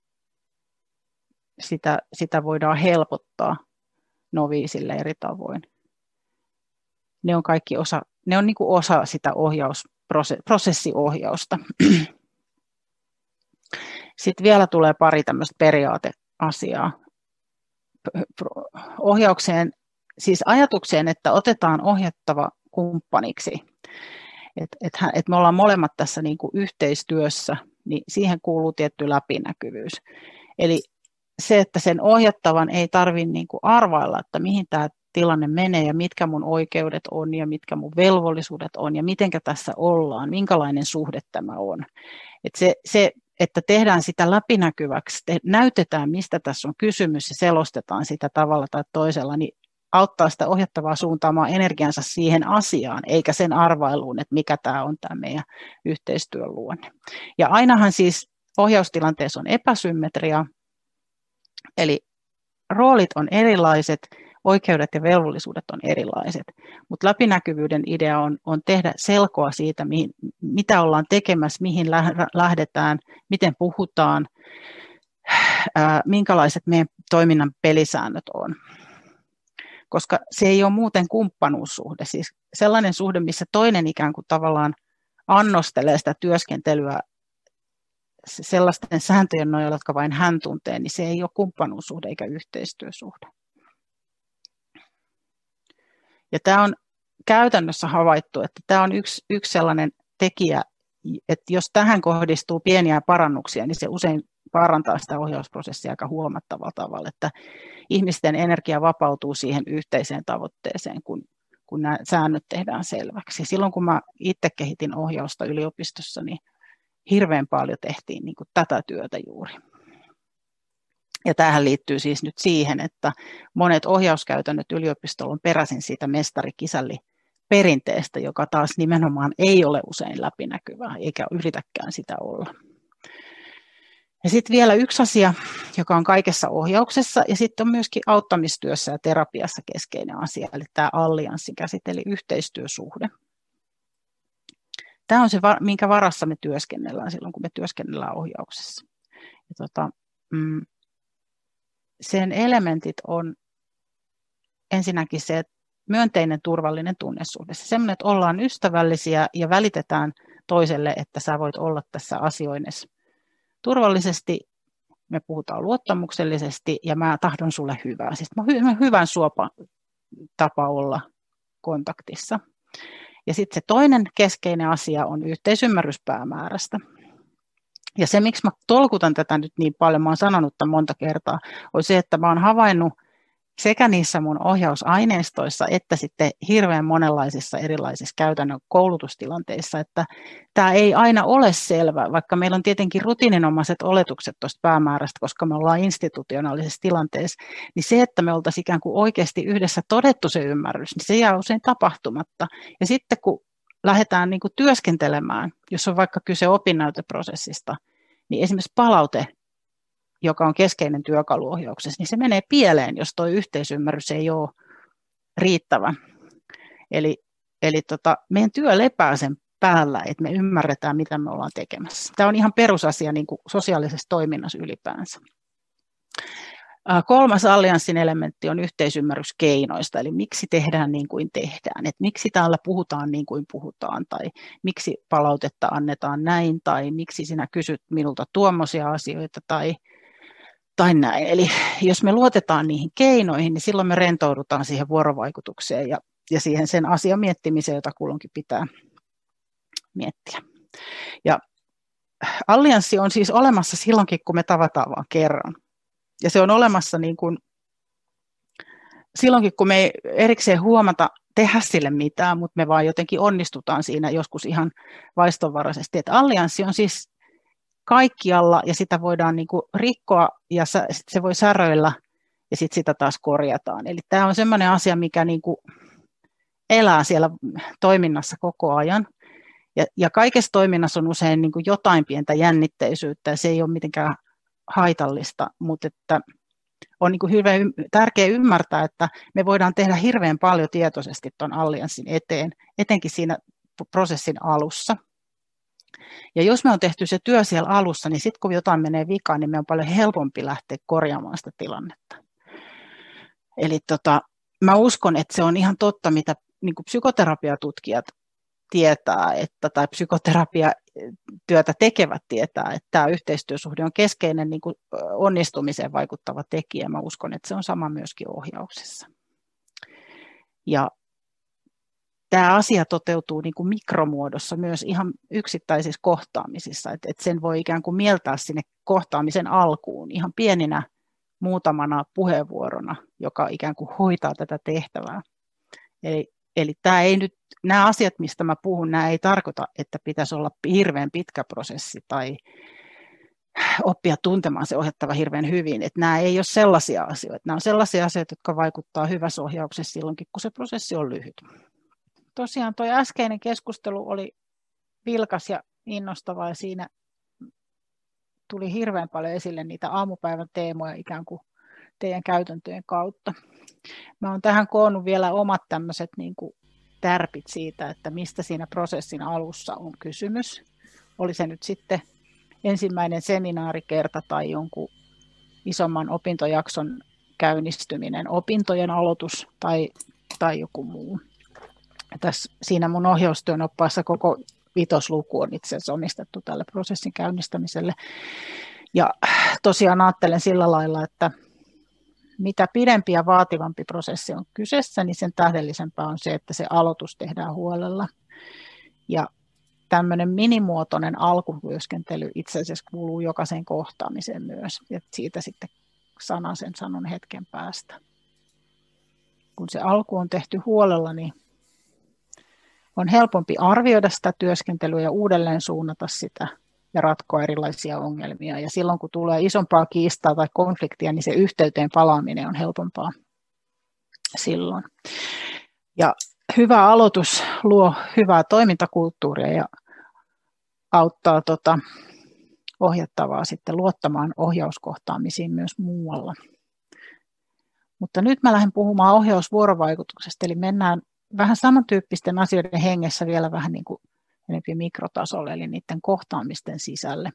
sitä, sitä voidaan helpottaa noviisille eri tavoin. Ne on kaikki osa, ne on niin kuin osa sitä ohjausprosessiohjausta. Sitten vielä tulee pari tämmöistä periaateasiaa ohjaukseen, siis ajatukseen, että otetaan ohjattava kumppaniksi, että et, et me ollaan molemmat tässä niin kuin yhteistyössä, niin siihen kuuluu tietty läpinäkyvyys. Eli se, että sen ohjattavan ei tarvitse niin kuin arvailla, että mihin tämä tilanne menee ja mitkä mun oikeudet on ja mitkä mun velvollisuudet on ja mitenkä tässä ollaan, minkälainen suhde tämä on. Että se, se että tehdään sitä läpinäkyväksi, te, näytetään mistä tässä on kysymys ja selostetaan sitä tavalla tai toisella, niin auttaa sitä ohjattavaa suuntaamaan energiansa siihen asiaan, eikä sen arvailuun, että mikä tämä on tämä meidän yhteistyön luonne. Ja ainahan siis ohjaustilanteessa on epäsymmetria, eli roolit on erilaiset, oikeudet ja velvollisuudet on erilaiset, mutta läpinäkyvyyden idea on, on tehdä selkoa siitä, mihin, mitä ollaan tekemässä, mihin lähdetään, miten puhutaan, ää, minkälaiset meidän toiminnan pelisäännöt on. Koska se ei ole muuten kumppanuussuhde, siis sellainen suhde, missä toinen ikään kuin tavallaan annostelee sitä työskentelyä sellaisten sääntöjen nojalla, jotka vain hän tuntee, niin se ei ole kumppanuussuhde eikä yhteistyösuhde. Ja tämä on käytännössä havaittu, että tämä on yksi, yksi sellainen tekijä, että jos tähän kohdistuu pieniä parannuksia, niin se usein parantaa sitä ohjausprosessia aika huomattavalla tavalla, että ihmisten energia vapautuu siihen yhteiseen tavoitteeseen, kun, kun nämä säännöt tehdään selväksi. Silloin kun mä itse kehitin ohjausta yliopistossa, niin hirveän paljon tehtiin niin kuin tätä työtä juuri. Ja tämähän liittyy siis nyt siihen, että monet ohjauskäytännöt yliopistolla on peräisin siitä mestari-kisälli perinteestä, joka taas nimenomaan ei ole usein läpinäkyvää, eikä yritäkään sitä olla. Ja sitten vielä yksi asia, joka on kaikessa ohjauksessa, ja sitten on myöskin auttamistyössä ja terapiassa keskeinen asia, eli tämä allianssin käsite, eli yhteistyösuhde. Tämä on se, minkä varassa me työskennellään silloin, kun me työskennellään ohjauksessa. Ja tota, mm, sen elementit on ensinnäkin se, että myönteinen turvallinen tunnesuhde. Se semmoinen, että ollaan ystävällisiä ja välitetään toiselle, että sä voit olla tässä asioinnissa turvallisesti. Me puhutaan luottamuksellisesti ja mä tahdon sulle hyvää. Siis mä hy- hyvän suopa tapa olla kontaktissa. Ja sitten se toinen keskeinen asia on yhteisymmärrys päämäärästä. Ja se, miksi mä tolkutan tätä nyt niin paljon, mä oon sanonut tämän monta kertaa, on se, että mä oon havainnut sekä niissä mun ohjausaineistoissa että sitten hirveän monenlaisissa erilaisissa käytännön koulutustilanteissa, että tämä ei aina ole selvä, vaikka meillä on tietenkin rutiininomaiset oletukset tuosta päämäärästä, koska me ollaan institutionaalisessa tilanteessa, niin se, että me oltaisiin ikään kuin oikeasti yhdessä todettu se ymmärrys, niin se jää usein tapahtumatta. Ja sitten kun lähdetään niin kuin työskentelemään, jos on vaikka kyse opinnäyteprosessista, niin esimerkiksi palaute, joka on keskeinen työkaluohjauksessa, niin se menee pieleen, jos tuo yhteisymmärrys ei ole riittävä. Eli, eli tota, meidän työ lepää sen päällä, että me ymmärretään, mitä me ollaan tekemässä. Tämä on ihan perusasia niin kuin sosiaalisessa toiminnassa ylipäänsä. Kolmas allianssin elementti on yhteisymmärrys keinoista, eli miksi tehdään niin kuin tehdään, että miksi täällä puhutaan niin kuin puhutaan, tai miksi palautetta annetaan näin, tai miksi sinä kysyt minulta tuommoisia asioita, tai, tai näin. Eli jos me luotetaan niihin keinoihin, niin silloin me rentoudutaan siihen vuorovaikutukseen ja, ja siihen sen asian miettimiseen, jota kulloinkin pitää miettiä. Ja allianssi on siis olemassa silloinkin, kun me tavataan vain kerran. Ja se on olemassa niin kuin, silloinkin, kun me ei erikseen huomata tehdä sille mitään, mutta me vaan jotenkin onnistutaan siinä joskus ihan vaistonvaraisesti. Että allianssi on siis kaikkialla ja sitä voidaan niin kuin rikkoa ja se voi säröillä ja sitten sitä taas korjataan. Eli tämä on sellainen asia, mikä niin kuin elää siellä toiminnassa koko ajan. Ja, ja kaikessa toiminnassa on usein niin kuin jotain pientä jännitteisyyttä, ja se ei ole mitenkään haitallista, mutta että on niin kuin hirveän tärkeää ymmärtää, että me voidaan tehdä hirveän paljon tietoisesti tuon allianssin eteen, etenkin siinä prosessin alussa. Ja jos me on tehty se työ siellä alussa, niin sitten kun jotain menee vikaan, niin me on paljon helpompi lähteä korjaamaan sitä tilannetta. Eli tota, mä uskon, että se on ihan totta, mitä niin kuin psykoterapiatutkijat tietää, että, tai psykoterapiatyötä tekevät tietää, että tämä yhteistyösuhde on keskeinen niin kuin onnistumiseen vaikuttava tekijä. Mä uskon, että se on sama myöskin ohjauksessa. Ja tämä asia toteutuu niin kuin mikromuodossa myös ihan yksittäisissä kohtaamisissa, että, että sen voi ikään kuin mieltää sinne kohtaamisen alkuun ihan pieninä muutamana puheenvuorona, joka ikään kuin hoitaa tätä tehtävää. Eli, eli tämä ei nyt, nämä asiat, mistä mä puhun, nämä ei tarkoita, että pitäisi olla hirveän pitkä prosessi tai oppia tuntemaan se ohjattava hirveän hyvin. Että nämä ei ole sellaisia asioita. Nämä on sellaisia asioita, jotka vaikuttaa hyvässä ohjauksessa silloinkin, kun se prosessi on lyhyt. Tosiaan tuo äskeinen keskustelu oli vilkas ja innostava ja siinä tuli hirveän paljon esille niitä aamupäivän teemoja ikään kuin teidän käytäntöjen kautta. Mä oon tähän koonnut vielä omat tämmöiset niin kuin tärpit siitä, että mistä siinä prosessin alussa on kysymys. Oli se nyt sitten ensimmäinen seminaarikerta tai jonkun isomman opintojakson käynnistyminen, opintojen aloitus tai, tai joku muu. Tässä, siinä mun ohjaustyön oppaassa koko vitosluku on itse asiassa omistettu tälle prosessin käynnistämiselle. Ja tosiaan ajattelen sillä lailla, että mitä pidempi ja vaativampi prosessi on kyseessä, niin sen tähdellisempää on se, että se aloitus tehdään huolella. Ja tämmöinen minimuotoinen alkutyöskentely itse asiassa kuuluu jokaiseen kohtaamiseen myös. Ja siitä sitten sanan sen sanon hetken päästä. Kun se alku on tehty huolella, niin on helpompi arvioida sitä työskentelyä ja uudelleen suunnata sitä ja ratkoa erilaisia ongelmia. Ja silloin kun tulee isompaa kiistaa tai konfliktia, niin se yhteyteen palaaminen on helpompaa silloin. Ja hyvä aloitus luo hyvää toimintakulttuuria ja auttaa tota ohjattavaa sitten luottamaan ohjauskohtaamisiin myös muualla. Mutta nyt mä lähden puhumaan ohjausvuorovaikutuksesta, eli mennään vähän samantyyppisten asioiden hengessä vielä vähän niin kuin enemmän mikrotasolle, eli niiden kohtaamisten sisälle.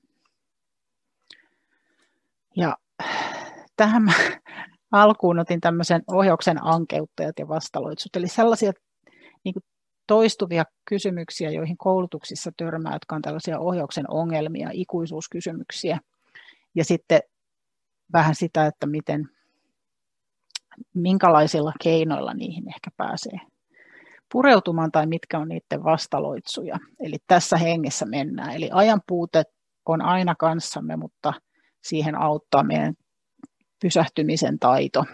Ja tähän mä alkuun otin tämmöisen ohjauksen ankeuttajat ja vastaloitsut, eli sellaisia niin kuin toistuvia kysymyksiä, joihin koulutuksissa törmää, jotka on tällaisia ohjauksen ongelmia, ikuisuuskysymyksiä, ja sitten vähän sitä, että miten, minkälaisilla keinoilla niihin ehkä pääsee pureutumaan tai mitkä on niiden vastaloitsuja. Eli tässä hengessä mennään. Eli ajan puute on aina kanssamme, mutta siihen auttaa meidän pysähtymisen taito.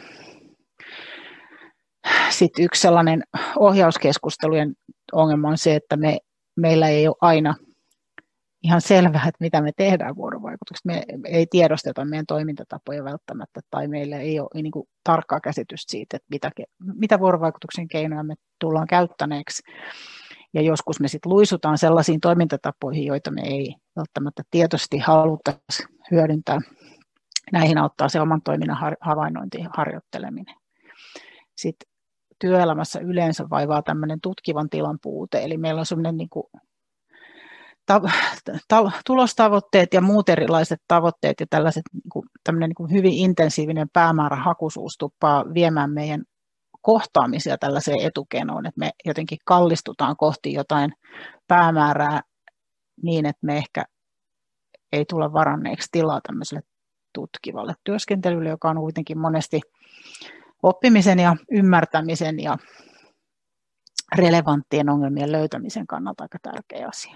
Sitten yksi sellainen ohjauskeskustelujen ongelma on se, että me, meillä ei ole aina ihan selvää, että mitä me tehdään vuorovaikutuksessa. Me ei tiedosteta meidän toimintatapoja välttämättä, tai meillä ei ole niin kuin tarkkaa käsitystä siitä, että mitä, mitä vuorovaikutuksen keinoja me tullaan käyttäneeksi. Ja joskus me sitten luisutaan sellaisiin toimintatapoihin, joita me ei välttämättä tietoisesti haluttaisi hyödyntää. Näihin auttaa se oman toiminnan havainnointi ja harjoitteleminen. Sitten työelämässä yleensä vaivaa tämmöinen tutkivan tilan puute, eli meillä on semmoinen niin kuin Ta- ta- tulostavoitteet ja muut erilaiset tavoitteet ja tällaiset, niin kuin, tämmöinen niin kuin hyvin intensiivinen päämäärähakuisuus tuppaa viemään meidän kohtaamisia tällaiseen etukenoon, että me jotenkin kallistutaan kohti jotain päämäärää niin, että me ehkä ei tule varanneeksi tilaa tämmöiselle tutkivalle työskentelylle, joka on kuitenkin monesti oppimisen ja ymmärtämisen ja relevanttien ongelmien löytämisen kannalta aika tärkeä asia.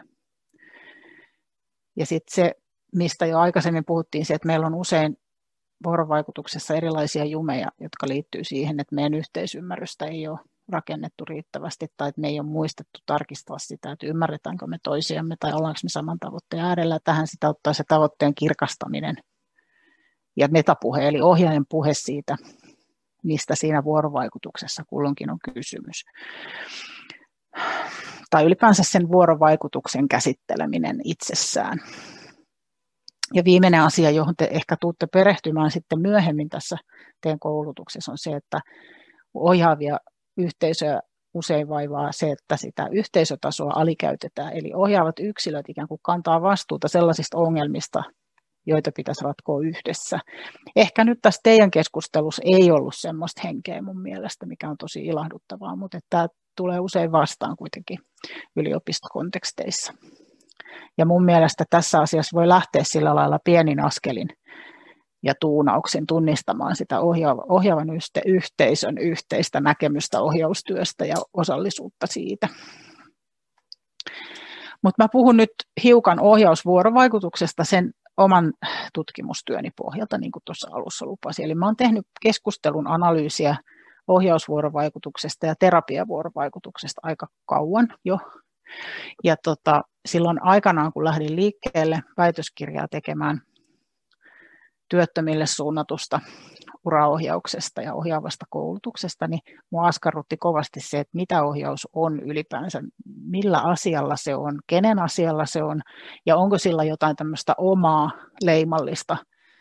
Ja sitten se, mistä jo aikaisemmin puhuttiin, se, että meillä on usein vuorovaikutuksessa erilaisia jumeja, jotka liittyy siihen, että meidän yhteisymmärrystä ei ole rakennettu riittävästi tai että me ei ole muistettu tarkistaa sitä, että ymmärretäänkö me toisiamme tai ollaanko me saman tavoitteen äärellä. Tähän sitä ottaa se tavoitteen kirkastaminen ja metapuhe, eli ohjaajan puhe siitä, mistä siinä vuorovaikutuksessa kulloinkin on kysymys. tai ylipäänsä sen vuorovaikutuksen käsitteleminen itsessään. Ja viimeinen asia, johon te ehkä tuutte perehtymään sitten myöhemmin tässä teidän koulutuksessa, on se, että ohjaavia yhteisöjä usein vaivaa se, että sitä yhteisötasoa alikäytetään. Eli ohjaavat yksilöt ikään kuin kantaa vastuuta sellaisista ongelmista, joita pitäisi ratkoa yhdessä. Ehkä nyt tässä teidän keskustelussa ei ollut semmoista henkeä mun mielestä, mikä on tosi ilahduttavaa, mutta tämä tulee usein vastaan kuitenkin yliopistokonteksteissa. Ja mun mielestä tässä asiassa voi lähteä sillä lailla pienin askelin ja tuunauksen tunnistamaan sitä ohjaavan yhteisön yhteistä näkemystä ohjaustyöstä ja osallisuutta siitä. Mutta mä puhun nyt hiukan ohjausvuorovaikutuksesta sen oman tutkimustyöni pohjalta, niin kuin tuossa alussa lupasin. Eli mä oon tehnyt keskustelun analyysiä ohjausvuorovaikutuksesta ja terapiavuorovaikutuksesta aika kauan jo. Ja tota, silloin aikanaan, kun lähdin liikkeelle väitöskirjaa tekemään työttömille suunnatusta uraohjauksesta ja ohjaavasta koulutuksesta, niin minua askarrutti kovasti se, että mitä ohjaus on ylipäänsä, millä asialla se on, kenen asialla se on, ja onko sillä jotain tämmöistä omaa leimallista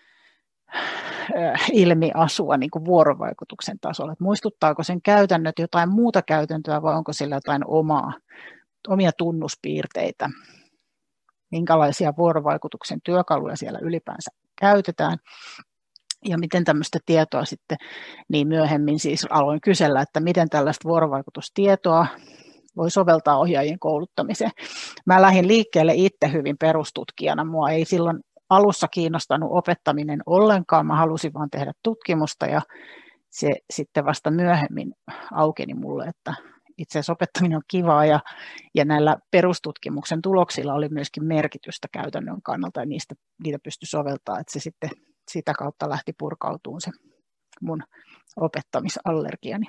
ilmiasua niin kuin vuorovaikutuksen tasolla. Että muistuttaako sen käytännöt jotain muuta käytäntöä vai onko sillä jotain omaa, omia tunnuspiirteitä, minkälaisia vuorovaikutuksen työkaluja siellä ylipäänsä käytetään. Ja miten tämmöistä tietoa sitten, niin myöhemmin siis aloin kysellä, että miten tällaista vuorovaikutustietoa voi soveltaa ohjaajien kouluttamiseen. Mä lähdin liikkeelle itse hyvin perustutkijana. Mua ei silloin alussa kiinnostanut opettaminen ollenkaan. Mä halusin vaan tehdä tutkimusta ja se sitten vasta myöhemmin aukeni mulle, että itse asiassa opettaminen on kivaa ja, ja näillä perustutkimuksen tuloksilla oli myöskin merkitystä käytännön kannalta ja niistä, niitä pystyi soveltamaan, että se sitten sitä kautta lähti purkautumaan se mun opettamisallergiani.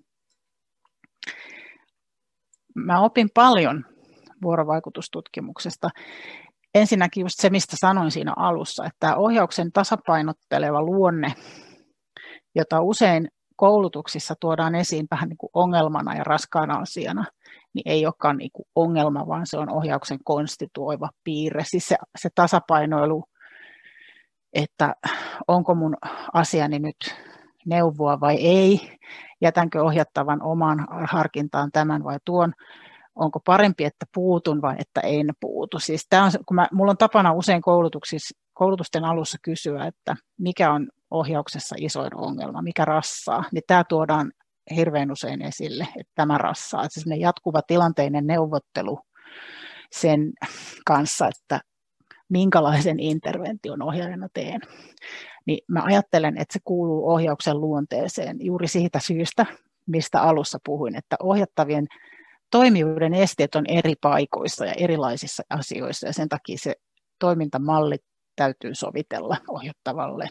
Mä opin paljon vuorovaikutustutkimuksesta. Ensinnäkin just se, mistä sanoin siinä alussa, että tämä ohjauksen tasapainotteleva luonne, jota usein koulutuksissa tuodaan esiin vähän niin kuin ongelmana ja raskaana asiana, niin ei olekaan niin kuin ongelma, vaan se on ohjauksen konstituoiva piirre. Siis se, se tasapainoilu, että onko mun asiani nyt neuvoa vai ei, jätänkö ohjattavan omaan harkintaan tämän vai tuon, onko parempi, että puutun vai että en puutu. Siis tämä on, kun mä, mulla on tapana usein koulutuksissa, koulutusten alussa kysyä, että mikä on ohjauksessa isoin ongelma, mikä rassaa, niin tämä tuodaan hirveän usein esille, että tämä rassaa. Että se jatkuva tilanteinen neuvottelu sen kanssa, että minkälaisen intervention ohjaajana teen. Niin mä ajattelen, että se kuuluu ohjauksen luonteeseen juuri siitä syystä, mistä alussa puhuin, että ohjattavien toimijuuden esteet on eri paikoissa ja erilaisissa asioissa, ja sen takia se toimintamalli täytyy sovitella ohjattavalle.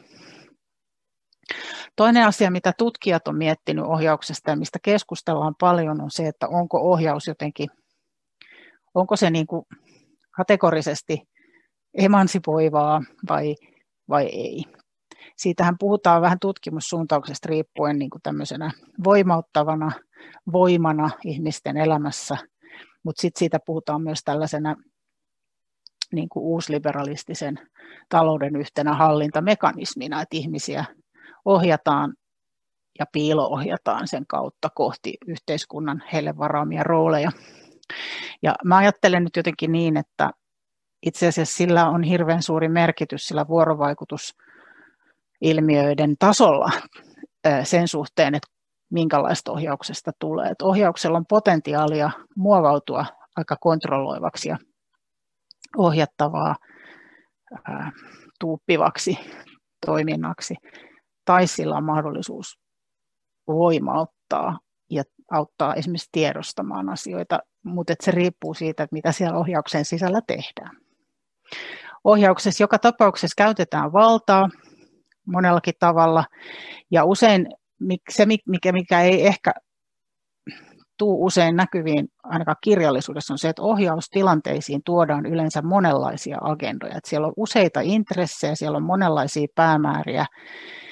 Toinen asia, mitä tutkijat on miettinyt ohjauksesta ja mistä keskustellaan paljon, on se, että onko ohjaus jotenkin, onko se niin kuin kategorisesti emansipoivaa vai, vai ei. Siitähän puhutaan vähän tutkimussuuntauksesta riippuen niin kuin tämmöisenä voimauttavana voimana ihmisten elämässä, mutta sitten siitä puhutaan myös tällaisena niin kuin uusliberalistisen talouden yhtenä hallintamekanismina, että ihmisiä ohjataan ja piilo-ohjataan sen kautta kohti yhteiskunnan heille varaamia rooleja. Ja mä ajattelen nyt jotenkin niin, että itse asiassa sillä on hirveän suuri merkitys sillä vuorovaikutusilmiöiden tasolla sen suhteen, että minkälaista ohjauksesta tulee. Että ohjauksella on potentiaalia muovautua aika kontrolloivaksi ja ohjattavaa ää, tuuppivaksi toiminnaksi. Tai sillä on mahdollisuus voimauttaa ja auttaa esimerkiksi tiedostamaan asioita, mutta se riippuu siitä, että mitä siellä ohjauksen sisällä tehdään. Ohjauksessa joka tapauksessa käytetään valtaa monellakin tavalla, ja usein se, mikä, mikä ei ehkä tule usein näkyviin ainakaan kirjallisuudessa, on se, että ohjaustilanteisiin tuodaan yleensä monenlaisia agendoja. Että siellä on useita intressejä, siellä on monenlaisia päämääriä,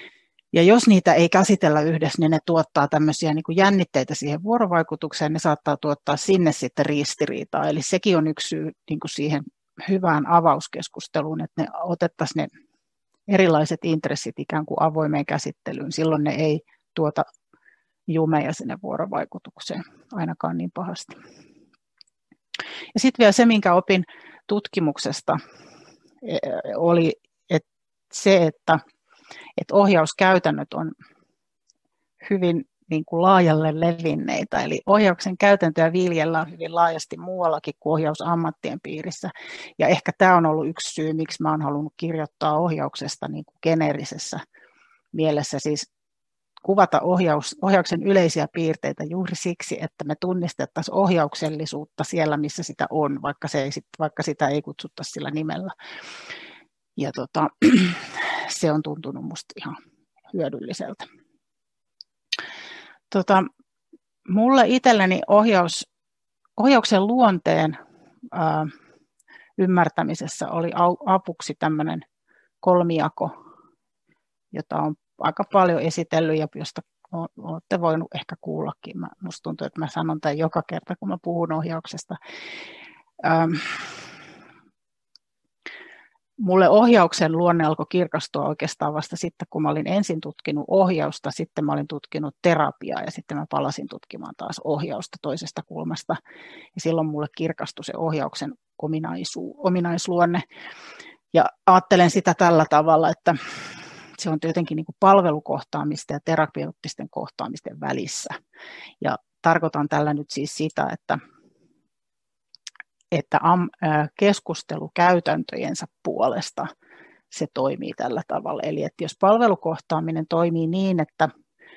Ja jos niitä ei käsitellä yhdessä, niin ne tuottaa tämmöisiä niin kuin jännitteitä siihen vuorovaikutukseen, ne saattaa tuottaa sinne sitten ristiriitaa. Eli sekin on yksi syy niin kuin siihen hyvään avauskeskusteluun, että ne otettaisiin ne erilaiset intressit ikään kuin avoimeen käsittelyyn. Silloin ne ei tuota jumeja sinne vuorovaikutukseen ainakaan niin pahasti. Ja sitten vielä se, minkä opin tutkimuksesta, oli että se, että, että ohjauskäytännöt on hyvin niin kuin laajalle levinneitä. Eli ohjauksen käytäntöjä viljellään hyvin laajasti muuallakin kuin ohjausammattien piirissä. Ja ehkä tämä on ollut yksi syy, miksi mä olen halunnut kirjoittaa ohjauksesta niin kuin geneerisessä mielessä. Siis kuvata ohjaus, ohjauksen yleisiä piirteitä juuri siksi, että me tunnistettaisiin ohjauksellisuutta siellä, missä sitä on, vaikka, se ei, vaikka sitä ei kutsuttaisi sillä nimellä. Ja tota, se on tuntunut musta ihan hyödylliseltä. Tota, mulle itselleni ohjaus, ohjauksen luonteen ää, ymmärtämisessä oli apuksi tämmöinen kolmijako, jota on aika paljon esitellyt ja josta olette voinut ehkä kuullakin. Mä, musta tuntuu, että mä sanon tämän joka kerta, kun mä puhun ohjauksesta. Ähm, mulle ohjauksen luonne alkoi kirkastua oikeastaan vasta sitten, kun mä olin ensin tutkinut ohjausta, sitten mä olin tutkinut terapiaa ja sitten mä palasin tutkimaan taas ohjausta toisesta kulmasta. Ja silloin mulle kirkastui se ohjauksen ominaisu, ominaisluonne. Ja ajattelen sitä tällä tavalla, että se on jotenkin niin kuin palvelukohtaamisten ja terapeuttisten kohtaamisten välissä. Ja tarkoitan tällä nyt siis sitä, että, että keskustelukäytäntöjensä puolesta se toimii tällä tavalla. Eli että jos palvelukohtaaminen toimii niin, että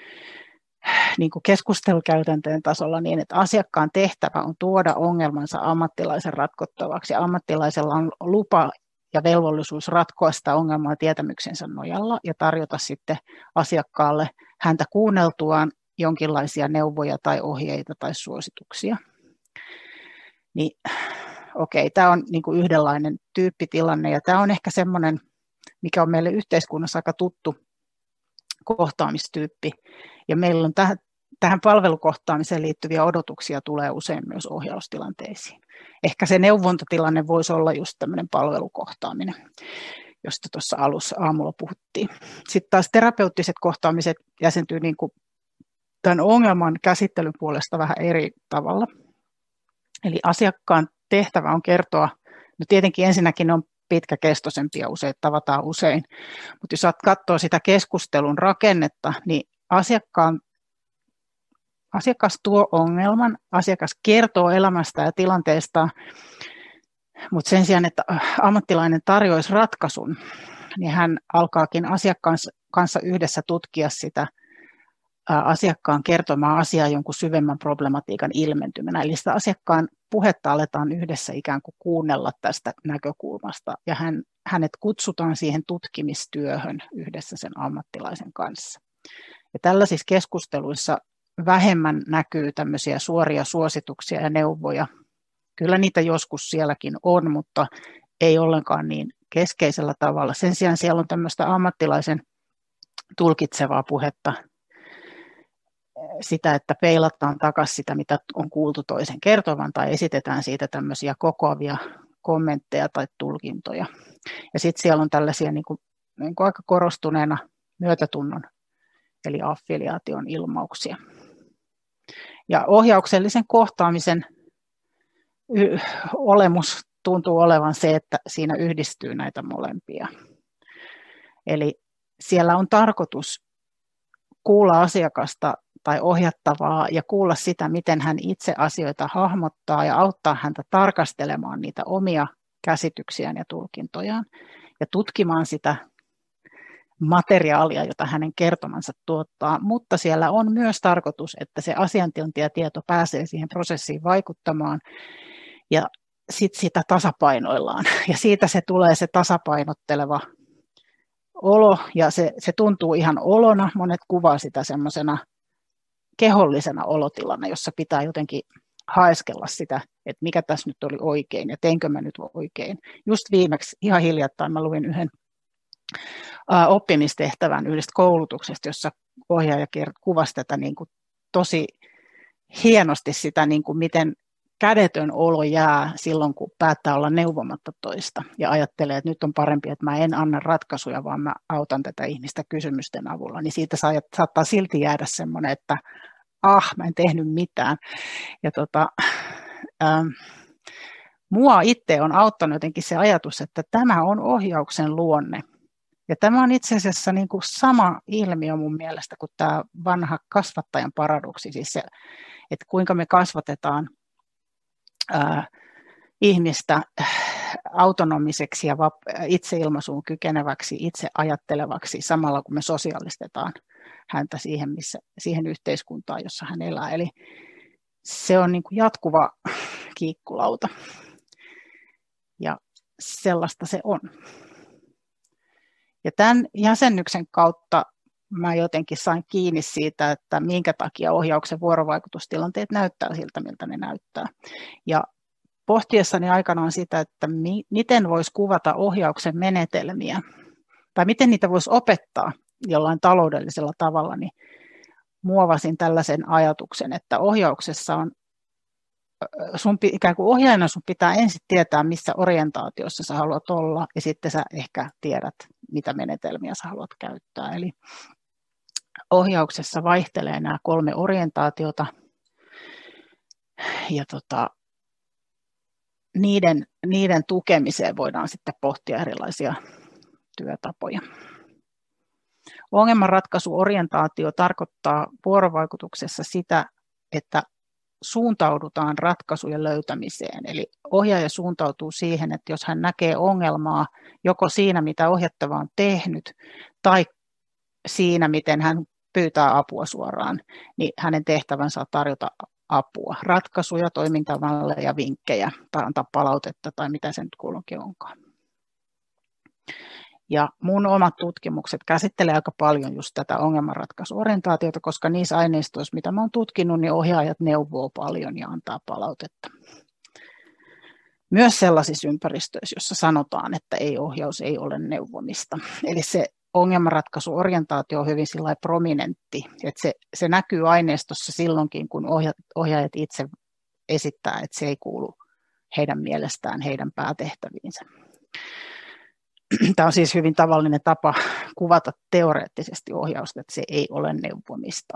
niin kuin keskustelukäytäntöjen tasolla niin, että asiakkaan tehtävä on tuoda ongelmansa ammattilaisen ratkottavaksi ja ammattilaisella on lupa ja velvollisuus ratkoa sitä ongelmaa tietämyksensä nojalla ja tarjota sitten asiakkaalle häntä kuunneltuaan jonkinlaisia neuvoja tai ohjeita tai suosituksia. Niin, okei, tämä on niin kuin yhdenlainen tyyppitilanne ja tämä on ehkä semmoinen, mikä on meille yhteiskunnassa aika tuttu kohtaamistyyppi. Ja meillä on tähän, tähän palvelukohtaamiseen liittyviä odotuksia tulee usein myös ohjaustilanteisiin. Ehkä se neuvontatilanne voisi olla just tämmöinen palvelukohtaaminen, josta tuossa alussa aamulla puhuttiin. Sitten taas terapeuttiset kohtaamiset jäsentyy niin kuin tämän ongelman käsittelyn puolesta vähän eri tavalla. Eli asiakkaan tehtävä on kertoa, no tietenkin ensinnäkin ne on pitkäkestoisempia usein, tavataan usein, mutta jos katsoo sitä keskustelun rakennetta, niin asiakkaan Asiakas tuo ongelman, asiakas kertoo elämästä ja tilanteesta, mutta sen sijaan, että ammattilainen tarjoaisi ratkaisun, niin hän alkaakin asiakkaan kanssa yhdessä tutkia sitä asiakkaan kertomaa asiaa jonkun syvemmän problematiikan ilmentymänä. Eli sitä asiakkaan puhetta aletaan yhdessä ikään kuin kuunnella tästä näkökulmasta ja hän, hänet kutsutaan siihen tutkimistyöhön yhdessä sen ammattilaisen kanssa. Ja tällaisissa keskusteluissa vähemmän näkyy tämmöisiä suoria suosituksia ja neuvoja. Kyllä niitä joskus sielläkin on, mutta ei ollenkaan niin keskeisellä tavalla. Sen sijaan siellä on tämmöistä ammattilaisen tulkitsevaa puhetta, sitä, että peilataan takaisin sitä, mitä on kuultu toisen kertovan, tai esitetään siitä tämmöisiä kokoavia kommentteja tai tulkintoja. Ja sitten siellä on tällaisia niin kuin, niin kuin aika korostuneena myötätunnon, eli affiliaation ilmauksia. Ja ohjauksellisen kohtaamisen y- olemus tuntuu olevan se, että siinä yhdistyy näitä molempia. Eli siellä on tarkoitus kuulla asiakasta tai ohjattavaa ja kuulla sitä, miten hän itse asioita hahmottaa ja auttaa häntä tarkastelemaan niitä omia käsityksiään ja tulkintojaan ja tutkimaan sitä materiaalia, jota hänen kertomansa tuottaa, mutta siellä on myös tarkoitus, että se asiantuntijatieto pääsee siihen prosessiin vaikuttamaan ja sitten sitä tasapainoillaan. Ja siitä se tulee se tasapainotteleva olo ja se, se tuntuu ihan olona. Monet kuvaa sitä semmoisena kehollisena olotilana, jossa pitää jotenkin haeskella sitä, että mikä tässä nyt oli oikein ja teinkö mä nyt oikein. Just viimeksi ihan hiljattain mä luin yhden oppimistehtävän yhdestä koulutuksesta, jossa ohjaaja kuvasi tätä niin kuin tosi hienosti sitä, niin kuin miten kädetön olo jää silloin, kun päättää olla neuvomatta toista ja ajattelee, että nyt on parempi, että mä en anna ratkaisuja, vaan mä autan tätä ihmistä kysymysten avulla, niin siitä saattaa silti jäädä semmoinen, että ah, mä en tehnyt mitään. Ja tota, ähm, mua itse on auttanut jotenkin se ajatus, että tämä on ohjauksen luonne. Ja tämä on itse asiassa niin kuin sama ilmiö mun mielestä kuin tämä vanha kasvattajan paradoksi, siis se, että kuinka me kasvatetaan ää, ihmistä autonomiseksi ja itseilmaisuun kykeneväksi, itse ajattelevaksi samalla kun me sosiaalistetaan häntä siihen, missä, siihen yhteiskuntaan, jossa hän elää. Eli se on niin kuin jatkuva kiikkulauta ja sellaista se on. Ja tämän jäsennyksen kautta mä jotenkin sain kiinni siitä, että minkä takia ohjauksen vuorovaikutustilanteet näyttää siltä, miltä ne näyttää. Ja pohtiessani aikanaan sitä, että mi- miten voisi kuvata ohjauksen menetelmiä, tai miten niitä voisi opettaa jollain taloudellisella tavalla, niin muovasin tällaisen ajatuksen, että ohjauksessa on, sun, ikään kuin ohjaajana sun pitää ensin tietää, missä orientaatiossa sä haluat olla, ja sitten sä ehkä tiedät, mitä menetelmiä sä haluat käyttää. Eli ohjauksessa vaihtelee nämä kolme orientaatiota, ja tota, niiden, niiden tukemiseen voidaan sitten pohtia erilaisia työtapoja. Ongelmanratkaisuorientaatio tarkoittaa vuorovaikutuksessa sitä, että suuntaudutaan ratkaisujen löytämiseen. Eli ohjaaja suuntautuu siihen, että jos hän näkee ongelmaa joko siinä, mitä ohjattava on tehnyt, tai siinä, miten hän pyytää apua suoraan, niin hänen tehtävänsä on tarjota apua, ratkaisuja, toimintamalleja, vinkkejä tai antaa palautetta tai mitä se nyt kulloinkin onkaan. Ja mun omat tutkimukset käsittelee aika paljon just tätä ongelmanratkaisuorientaatiota, koska niissä aineistoissa, mitä mä oon tutkinut, niin ohjaajat neuvoo paljon ja antaa palautetta. Myös sellaisissa ympäristöissä, joissa sanotaan, että ei ohjaus ei ole neuvomista. Eli se ongelmanratkaisuorientaatio on hyvin sillai prominentti, että se, se näkyy aineistossa silloinkin, kun ohjaajat itse esittää, että se ei kuulu heidän mielestään heidän päätehtäviinsä. Tämä on siis hyvin tavallinen tapa kuvata teoreettisesti ohjausta, että se ei ole neuvomista.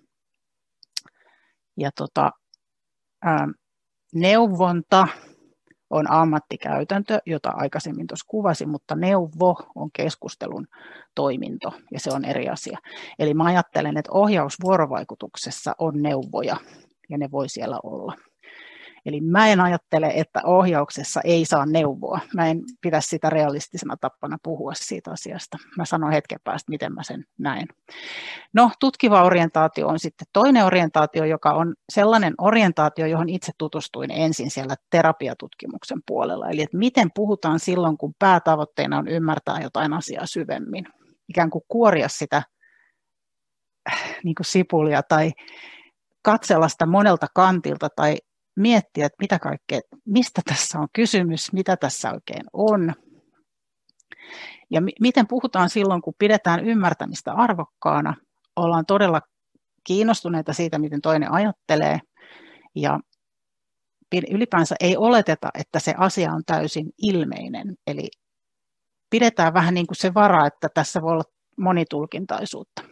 Ja tota, ää, neuvonta on ammattikäytäntö, jota aikaisemmin tuossa kuvasin, mutta neuvo on keskustelun toiminto ja se on eri asia. Eli mä ajattelen, että ohjausvuorovaikutuksessa on neuvoja ja ne voi siellä olla. Eli mä en ajattele, että ohjauksessa ei saa neuvoa. Mä en pidä sitä realistisena tapana puhua siitä asiasta. Mä sanon hetken päästä, miten mä sen näen. No, tutkiva orientaatio on sitten toinen orientaatio, joka on sellainen orientaatio, johon itse tutustuin ensin siellä terapiatutkimuksen puolella. Eli että miten puhutaan silloin, kun päätavoitteena on ymmärtää jotain asiaa syvemmin. Ikään kuin kuoria sitä niin kuin sipulia tai katsella sitä monelta kantilta tai miettiä, että mitä kaikkea, mistä tässä on kysymys, mitä tässä oikein on. Ja mi- miten puhutaan silloin, kun pidetään ymmärtämistä arvokkaana, ollaan todella kiinnostuneita siitä, miten toinen ajattelee, ja ylipäänsä ei oleteta, että se asia on täysin ilmeinen. Eli pidetään vähän niin kuin se vara, että tässä voi olla monitulkintaisuutta.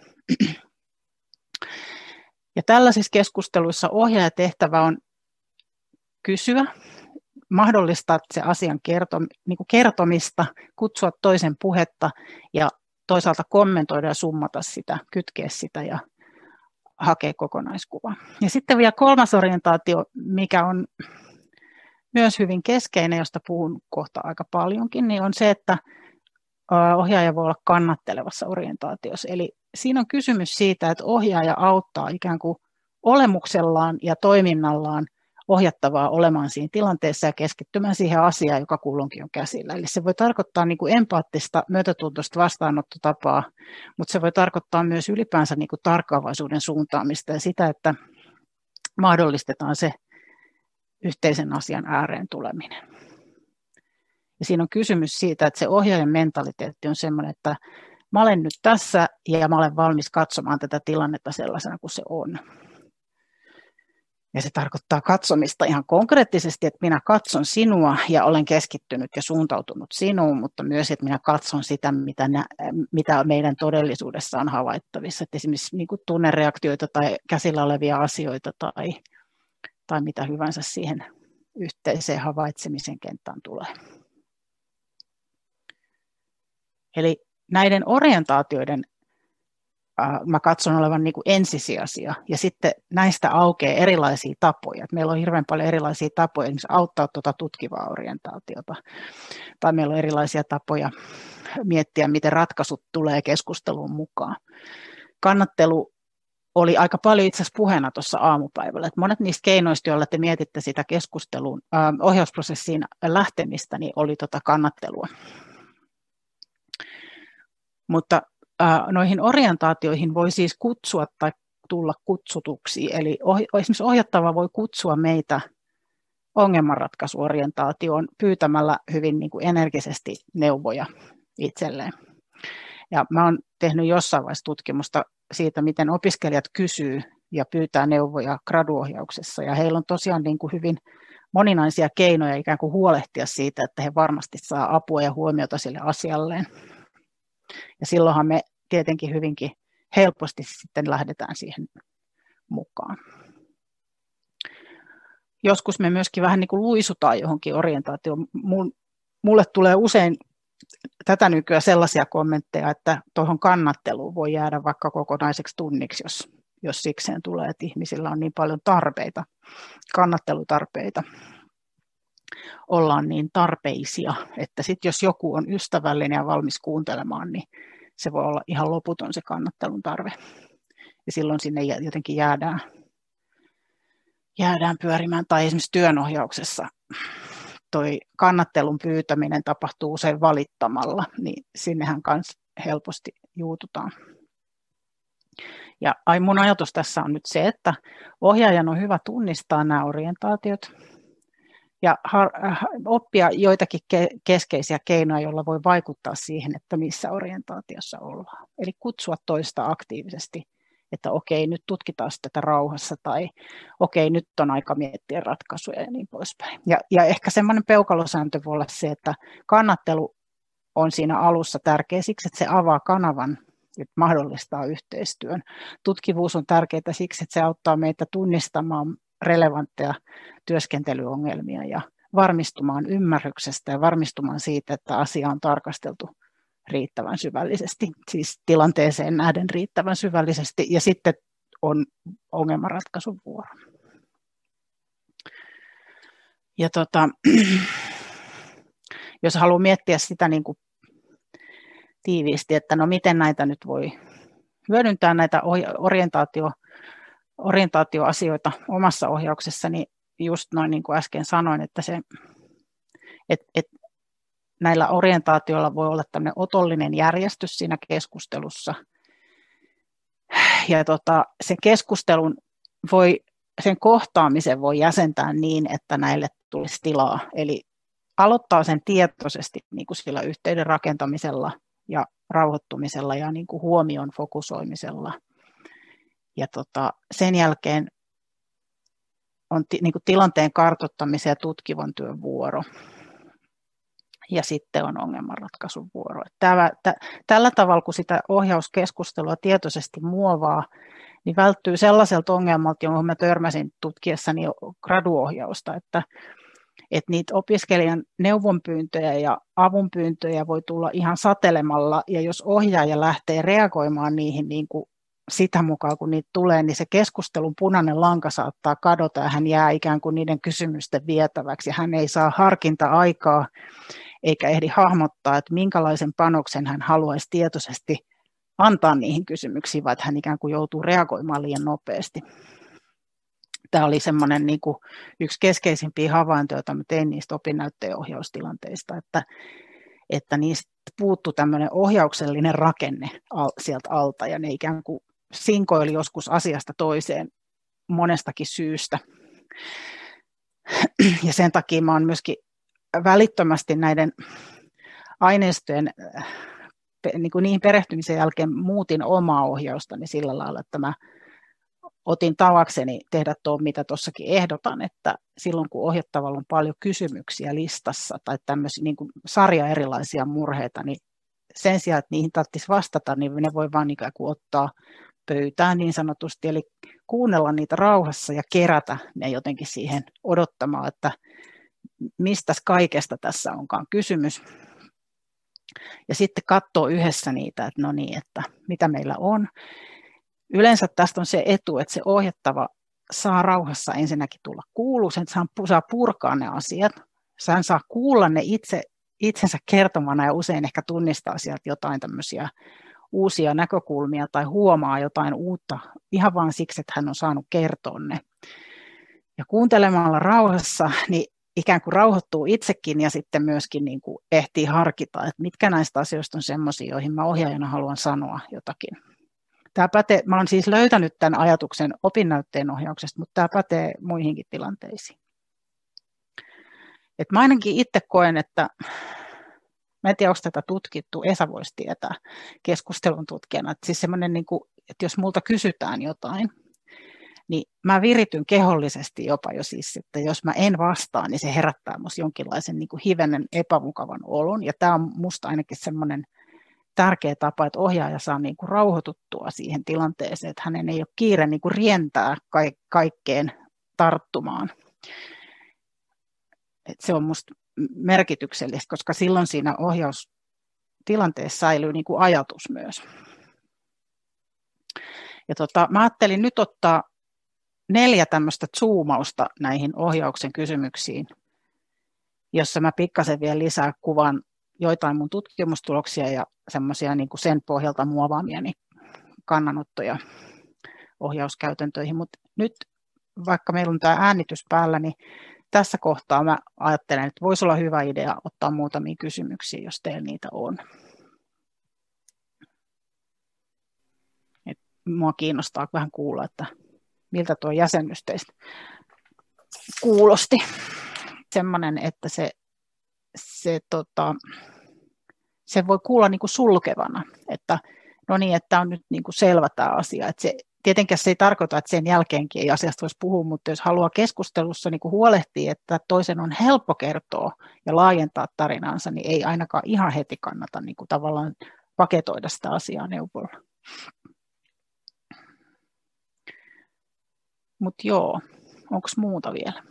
Ja tällaisissa keskusteluissa ohjaajatehtävä on kysyä, mahdollistaa se asian kertom, niin kuin kertomista, kutsua toisen puhetta ja toisaalta kommentoida ja summata sitä, kytkeä sitä ja hakea kokonaiskuvaa. Ja sitten vielä kolmas orientaatio, mikä on myös hyvin keskeinen, josta puhun kohta aika paljonkin, niin on se, että ohjaaja voi olla kannattelevassa orientaatiossa. Eli siinä on kysymys siitä, että ohjaaja auttaa ikään kuin olemuksellaan ja toiminnallaan ohjattavaa olemaan siinä tilanteessa ja keskittymään siihen asiaan, joka kulloinkin on käsillä. Eli se voi tarkoittaa niin kuin empaattista, myötätuntoista vastaanottotapaa, mutta se voi tarkoittaa myös ylipäänsä niin kuin tarkkaavaisuuden suuntaamista ja sitä, että mahdollistetaan se yhteisen asian ääreen tuleminen. Ja siinä on kysymys siitä, että se ohjaajan mentaliteetti on sellainen, että mä olen nyt tässä ja mä olen valmis katsomaan tätä tilannetta sellaisena kuin se on. Ja se tarkoittaa katsomista ihan konkreettisesti, että minä katson sinua ja olen keskittynyt ja suuntautunut sinuun, mutta myös, että minä katson sitä, mitä, nä, mitä meidän todellisuudessa on havaittavissa. Että esimerkiksi niin kuin tunnereaktioita tai käsillä olevia asioita tai, tai mitä hyvänsä siihen yhteiseen havaitsemisen kenttään tulee. Eli näiden orientaatioiden mä katson olevan niin kuin ensisijaisia, ja sitten näistä aukeaa erilaisia tapoja. Meillä on hirveän paljon erilaisia tapoja esimerkiksi auttaa tuota tutkivaa orientaatiota, tai meillä on erilaisia tapoja miettiä, miten ratkaisut tulee keskusteluun mukaan. Kannattelu oli aika paljon itse asiassa puheena tuossa aamupäivällä, että monet niistä keinoista, joilla te mietitte sitä keskustelun äh, ohjausprosessiin lähtemistä, niin oli tota kannattelua. Mutta noihin orientaatioihin voi siis kutsua tai tulla kutsutuksi. Eli esimerkiksi ohjattava voi kutsua meitä ongelmanratkaisuorientaatioon pyytämällä hyvin niin kuin energisesti neuvoja itselleen. Ja mä oon tehnyt jossain vaiheessa tutkimusta siitä, miten opiskelijat kysyy ja pyytää neuvoja graduohjauksessa. Ja heillä on tosiaan niin kuin hyvin moninaisia keinoja ikään kuin huolehtia siitä, että he varmasti saa apua ja huomiota sille asialleen. Ja silloinhan me tietenkin hyvinkin helposti sitten lähdetään siihen mukaan. Joskus me myöskin vähän niin kuin luisutaan johonkin orientaatioon. Mulle tulee usein tätä nykyään sellaisia kommentteja, että tuohon kannatteluun voi jäädä vaikka kokonaiseksi tunniksi, jos, jos sikseen tulee, että ihmisillä on niin paljon tarpeita, kannattelutarpeita. Ollaan niin tarpeisia, että sitten jos joku on ystävällinen ja valmis kuuntelemaan, niin se voi olla ihan loputon se kannattelun tarve. Ja silloin sinne jotenkin jäädään, jäädään pyörimään. Tai esimerkiksi työnohjauksessa toi kannattelun pyytäminen tapahtuu usein valittamalla, niin sinnehän myös helposti juututaan. Ja ai mun ajatus tässä on nyt se, että ohjaajan on hyvä tunnistaa nämä orientaatiot, ja oppia joitakin keskeisiä keinoja, joilla voi vaikuttaa siihen, että missä orientaatiossa ollaan. Eli kutsua toista aktiivisesti, että okei, nyt tutkitaan tätä rauhassa, tai okei, nyt on aika miettiä ratkaisuja ja niin poispäin. Ja, ja ehkä semmoinen peukalosääntö voi olla se, että kannattelu on siinä alussa tärkeä siksi, että se avaa kanavan, että mahdollistaa yhteistyön. Tutkivuus on tärkeää siksi, että se auttaa meitä tunnistamaan relevantteja työskentelyongelmia ja varmistumaan ymmärryksestä ja varmistumaan siitä, että asia on tarkasteltu riittävän syvällisesti, siis tilanteeseen nähden riittävän syvällisesti, ja sitten on ongelmanratkaisun vuoro. Ja tota, jos haluaa miettiä sitä niin kuin tiiviisti, että no miten näitä nyt voi hyödyntää, näitä orientaatio orientaatioasioita omassa ohjauksessa, niin just noin niin kuin äsken sanoin, että se, et, et näillä orientaatioilla voi olla tämmöinen otollinen järjestys siinä keskustelussa. Ja tota, sen keskustelun voi, sen kohtaamisen voi jäsentää niin, että näille tulisi tilaa. Eli aloittaa sen tietoisesti niin kuin sillä yhteyden rakentamisella ja rauhoittumisella ja niin kuin huomion fokusoimisella. Ja tota, sen jälkeen on ti, niin kuin tilanteen kartoittamisen ja tutkivan työn vuoro. Ja sitten on ongelmanratkaisun vuoro. Tämä, tä, tällä tavalla, kun sitä ohjauskeskustelua tietoisesti muovaa, niin välttyy sellaiselta ongelmalta, johon mä törmäsin tutkiessani graduohjausta, että, että niitä opiskelijan neuvonpyyntöjä ja avunpyyntöjä voi tulla ihan satelemalla, ja jos ohjaaja lähtee reagoimaan niihin niin kuin sitä mukaan, kun niitä tulee, niin se keskustelun punainen lanka saattaa kadota ja hän jää ikään kuin niiden kysymysten vietäväksi ja hän ei saa harkinta-aikaa eikä ehdi hahmottaa, että minkälaisen panoksen hän haluaisi tietoisesti antaa niihin kysymyksiin, vaan että hän ikään kuin joutuu reagoimaan liian nopeasti. Tämä oli semmoinen niin kuin yksi keskeisimpiä havaintoja, joita mä tein niistä opinnäytteenohjaustilanteista, että, että niistä puuttui tämmöinen ohjauksellinen rakenne sieltä alta ja ne ikään kuin sinkoili joskus asiasta toiseen monestakin syystä. Ja sen takia mä oon myöskin välittömästi näiden aineistojen niin kuin niihin perehtymisen jälkeen muutin omaa ohjaustani sillä lailla, että mä otin tavakseni tehdä tuo, mitä tuossakin ehdotan, että silloin kun ohjattavalla on paljon kysymyksiä listassa tai tämmöisiä niin kuin sarja erilaisia murheita, niin sen sijaan, että niihin tarvitsisi vastata, niin ne voi vaan ikään kuin ottaa pöytään niin sanotusti, eli kuunnella niitä rauhassa ja kerätä ne jotenkin siihen odottamaan, että mistä kaikesta tässä onkaan kysymys. Ja sitten katsoa yhdessä niitä, että no niin, että mitä meillä on. Yleensä tästä on se etu, että se ohjattava saa rauhassa ensinnäkin tulla kuuluun, sen saa purkaa ne asiat, hän saa kuulla ne itse, itsensä kertomana ja usein ehkä tunnistaa sieltä jotain tämmöisiä uusia näkökulmia tai huomaa jotain uutta ihan vain siksi, että hän on saanut kertoa ne. Ja kuuntelemalla rauhassa, niin ikään kuin rauhoittuu itsekin ja sitten myöskin niin kuin ehtii harkita, että mitkä näistä asioista on semmoisia, joihin mä ohjaajana haluan sanoa jotakin. Tämä pätee, mä olen siis löytänyt tämän ajatuksen opinnäytteen ohjauksesta, mutta tämä pätee muihinkin tilanteisiin. Et mä ainakin itse koen, että mä en tiedä, onko tätä tutkittu, Esa voisi tietää keskustelun tutkijana, että siis semmoinen, niin kuin, että jos multa kysytään jotain, niin mä virityn kehollisesti jopa jo siis, että jos mä en vastaa, niin se herättää musta jonkinlaisen niin kuin hivenen epämukavan olon, ja tämä on musta ainakin semmoinen tärkeä tapa, että ohjaaja saa niin kuin rauhoituttua siihen tilanteeseen, että hänen ei ole kiire niin kuin rientää ka- kaikkeen tarttumaan. Et se on musta merkityksellistä, koska silloin siinä ohjaustilanteessa säilyy niin kuin ajatus myös. Ja tota, mä ajattelin nyt ottaa neljä tämmöistä zoomausta näihin ohjauksen kysymyksiin, jossa mä pikkasen vielä lisää kuvan joitain mun tutkimustuloksia ja semmoisia niin kuin sen pohjalta muovaamiani kannanottoja ohjauskäytäntöihin. Mutta nyt, vaikka meillä on tämä äänitys päällä, niin tässä kohtaa mä ajattelen, että voisi olla hyvä idea ottaa muutamia kysymyksiä, jos teillä niitä on. Et mua kiinnostaa vähän kuulla, että miltä tuo jäsennys teistä kuulosti. Semmoinen, että se, se, tota, se voi kuulla niin kuin sulkevana, että no niin, että on nyt niin kuin selvä tämä asia. Että se, tietenkään se ei tarkoita, että sen jälkeenkin ei asiasta voisi puhua, mutta jos haluaa keskustelussa niin kuin huolehtia, että toisen on helppo kertoa ja laajentaa tarinansa, niin ei ainakaan ihan heti kannata niin kuin tavallaan paketoida sitä asiaa neuvolla. Mutta joo, onko muuta vielä?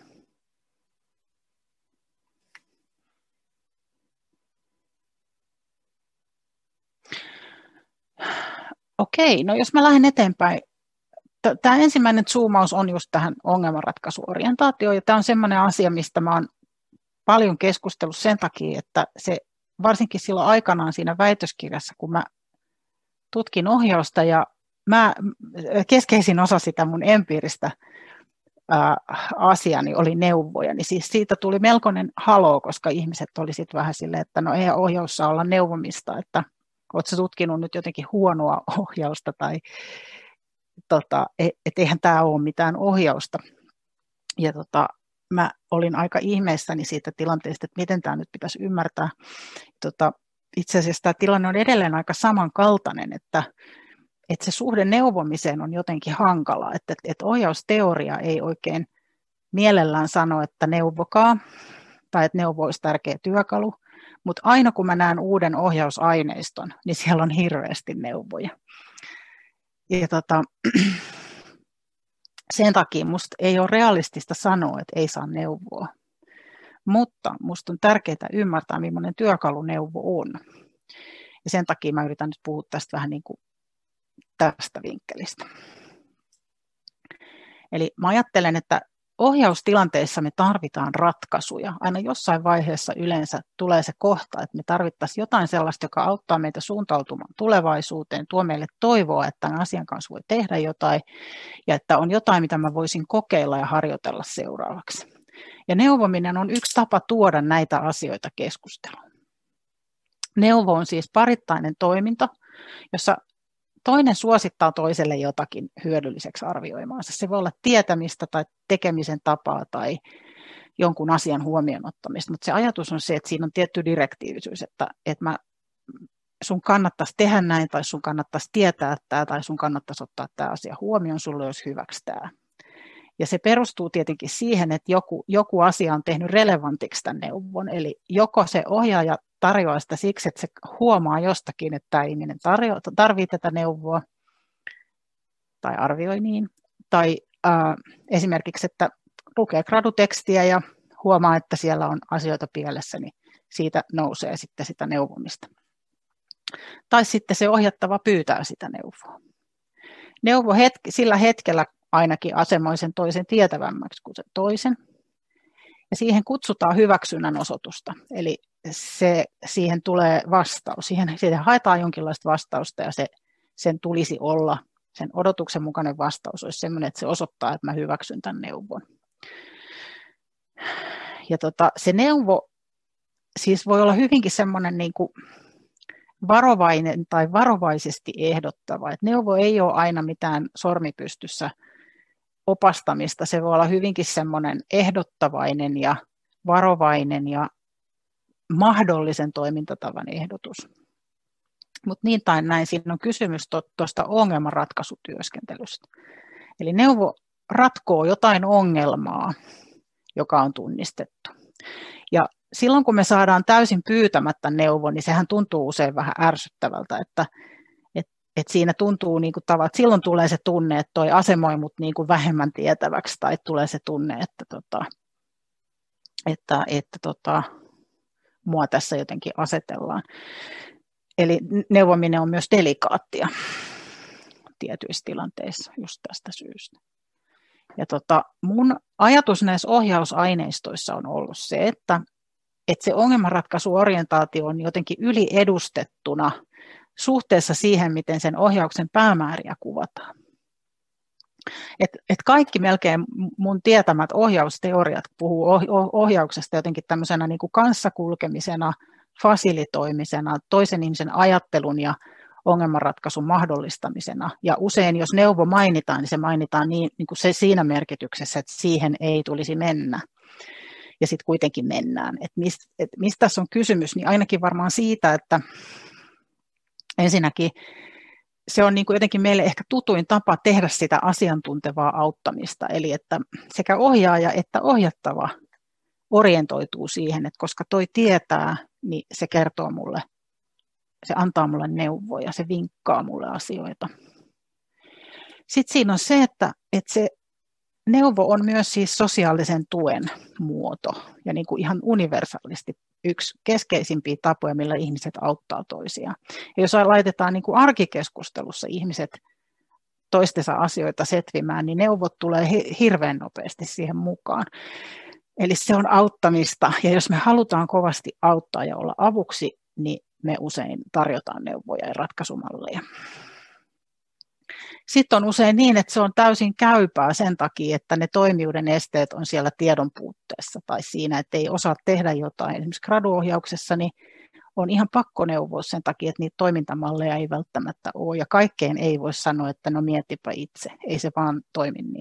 Okei, no jos mä lähden eteenpäin. Tämä ensimmäinen zoomaus on just tähän ongelmanratkaisuorientaatioon, ja tämä on sellainen asia, mistä mä oon paljon keskustellut sen takia, että se varsinkin silloin aikanaan siinä väitöskirjassa, kun mä tutkin ohjausta, ja mä, keskeisin osa sitä mun empiiristä ää, asiani oli neuvoja, niin siis siitä tuli melkoinen haloo, koska ihmiset oli sitten vähän silleen, että no eihän ohjaus saa olla neuvomista, että ootko sä tutkinut nyt jotenkin huonoa ohjausta, tai tota, että eihän tämä ole mitään ohjausta. Ja tota, mä olin aika ihmeessäni siitä tilanteesta, että miten tämä nyt pitäisi ymmärtää. Tota, itse asiassa tämä tilanne on edelleen aika samankaltainen, että, että se suhde neuvomiseen on jotenkin hankala, että, että ohjausteoria ei oikein mielellään sano, että neuvokaa, tai että neuvo olisi tärkeä työkalu, mutta aina kun mä näen uuden ohjausaineiston, niin siellä on hirveästi neuvoja. Ja tota, sen takia musta ei ole realistista sanoa, että ei saa neuvoa. Mutta musta on tärkeää ymmärtää, millainen työkaluneuvo on. Ja sen takia mä yritän nyt puhua tästä vähän niin kuin tästä vinkkelistä. Eli mä ajattelen, että ohjaustilanteissa me tarvitaan ratkaisuja. Aina jossain vaiheessa yleensä tulee se kohta, että me tarvittaisiin jotain sellaista, joka auttaa meitä suuntautumaan tulevaisuuteen, tuo meille toivoa, että tämän asian kanssa voi tehdä jotain ja että on jotain, mitä mä voisin kokeilla ja harjoitella seuraavaksi. Ja neuvominen on yksi tapa tuoda näitä asioita keskusteluun. Neuvo on siis parittainen toiminto, jossa toinen suosittaa toiselle jotakin hyödylliseksi arvioimaansa. Se voi olla tietämistä tai tekemisen tapaa tai jonkun asian huomioon ottamista, mutta se ajatus on se, että siinä on tietty direktiivisyys, että, että mä sun kannattaisi tehdä näin, tai sun kannattaisi tietää tämä, tai sun kannattaisi ottaa tämä asia huomioon, sulle olisi hyväksi tämä. Ja se perustuu tietenkin siihen, että joku, joku asia on tehnyt relevantiksi tämän neuvon. Eli joko se ohjaaja tarjoaa sitä siksi, että se huomaa jostakin, että tämä ihminen tarvitsee tätä neuvoa, tai arvioi niin. Tai äh, esimerkiksi, että lukee gradutekstiä ja huomaa, että siellä on asioita pielessä, niin siitä nousee sitten sitä neuvomista. Tai sitten se ohjattava pyytää sitä neuvoa. Neuvo hetki, sillä hetkellä ainakin asemoi sen toisen tietävämmäksi kuin sen toisen. Ja siihen kutsutaan hyväksynnän osoitusta. Eli se, siihen tulee vastaus. Siihen, siihen haetaan jonkinlaista vastausta ja se, sen tulisi olla, sen odotuksen mukainen vastaus olisi sellainen, että se osoittaa, että mä hyväksyn tämän neuvon. Ja tota, se neuvo siis voi olla hyvinkin semmoinen niin kuin varovainen tai varovaisesti ehdottava. Et neuvo ei ole aina mitään sormipystyssä opastamista. Se voi olla hyvinkin semmoinen ehdottavainen ja varovainen ja mahdollisen toimintatavan ehdotus. Mutta niin tai näin, siinä on kysymys tuosta ongelmanratkaisutyöskentelystä. Eli neuvo ratkoo jotain ongelmaa, joka on tunnistettu. Ja silloin kun me saadaan täysin pyytämättä neuvo, niin sehän tuntuu usein vähän ärsyttävältä, että et, et siinä tuntuu niin kuin tavallaan, että silloin tulee se tunne, että toi asemoi mut niin kuin vähemmän tietäväksi, tai tulee se tunne, että, tota, että, että tota, mua tässä jotenkin asetellaan. Eli neuvominen on myös delikaattia tietyissä tilanteissa just tästä syystä. Ja tota, mun ajatus näissä ohjausaineistoissa on ollut se, että, että se ongelmanratkaisuorientaatio on jotenkin yliedustettuna suhteessa siihen, miten sen ohjauksen päämääriä kuvataan. Et, et kaikki melkein mun tietämät ohjausteoriat puhuu ohjauksesta jotenkin tämmöisenä niin kuin kanssakulkemisena, fasilitoimisena, toisen ihmisen ajattelun ja ongelmanratkaisun mahdollistamisena. Ja usein, jos neuvo mainitaan, niin se mainitaan niin, niin kuin se siinä merkityksessä, että siihen ei tulisi mennä. Ja sitten kuitenkin mennään. Et mistä, et mistä tässä on kysymys, niin ainakin varmaan siitä, että ensinnäkin se on niin kuin jotenkin meille ehkä tutuin tapa tehdä sitä asiantuntevaa auttamista. Eli että sekä ohjaaja että ohjattava orientoituu siihen, että koska toi tietää, niin se kertoo mulle, se antaa mulle neuvoja, se vinkkaa mulle asioita. Sitten siinä on se, että, että se neuvo on myös siis sosiaalisen tuen muoto ja niin kuin ihan universaalisti yksi keskeisimpiä tapoja, millä ihmiset auttaa toisiaan. Ja jos laitetaan niin kuin arkikeskustelussa ihmiset toistensa asioita setvimään, niin neuvot tulee hirveän nopeasti siihen mukaan. Eli se on auttamista, ja jos me halutaan kovasti auttaa ja olla avuksi, niin me usein tarjotaan neuvoja ja ratkaisumalleja. Sitten on usein niin, että se on täysin käypää sen takia, että ne toimijuuden esteet on siellä tiedon puutteessa tai siinä, että ei osaa tehdä jotain. Esimerkiksi graduohjauksessa niin on ihan pakko neuvoa sen takia, että niitä toimintamalleja ei välttämättä ole. Ja kaikkeen ei voi sanoa, että no mietipä itse. Ei se vaan toimi niin.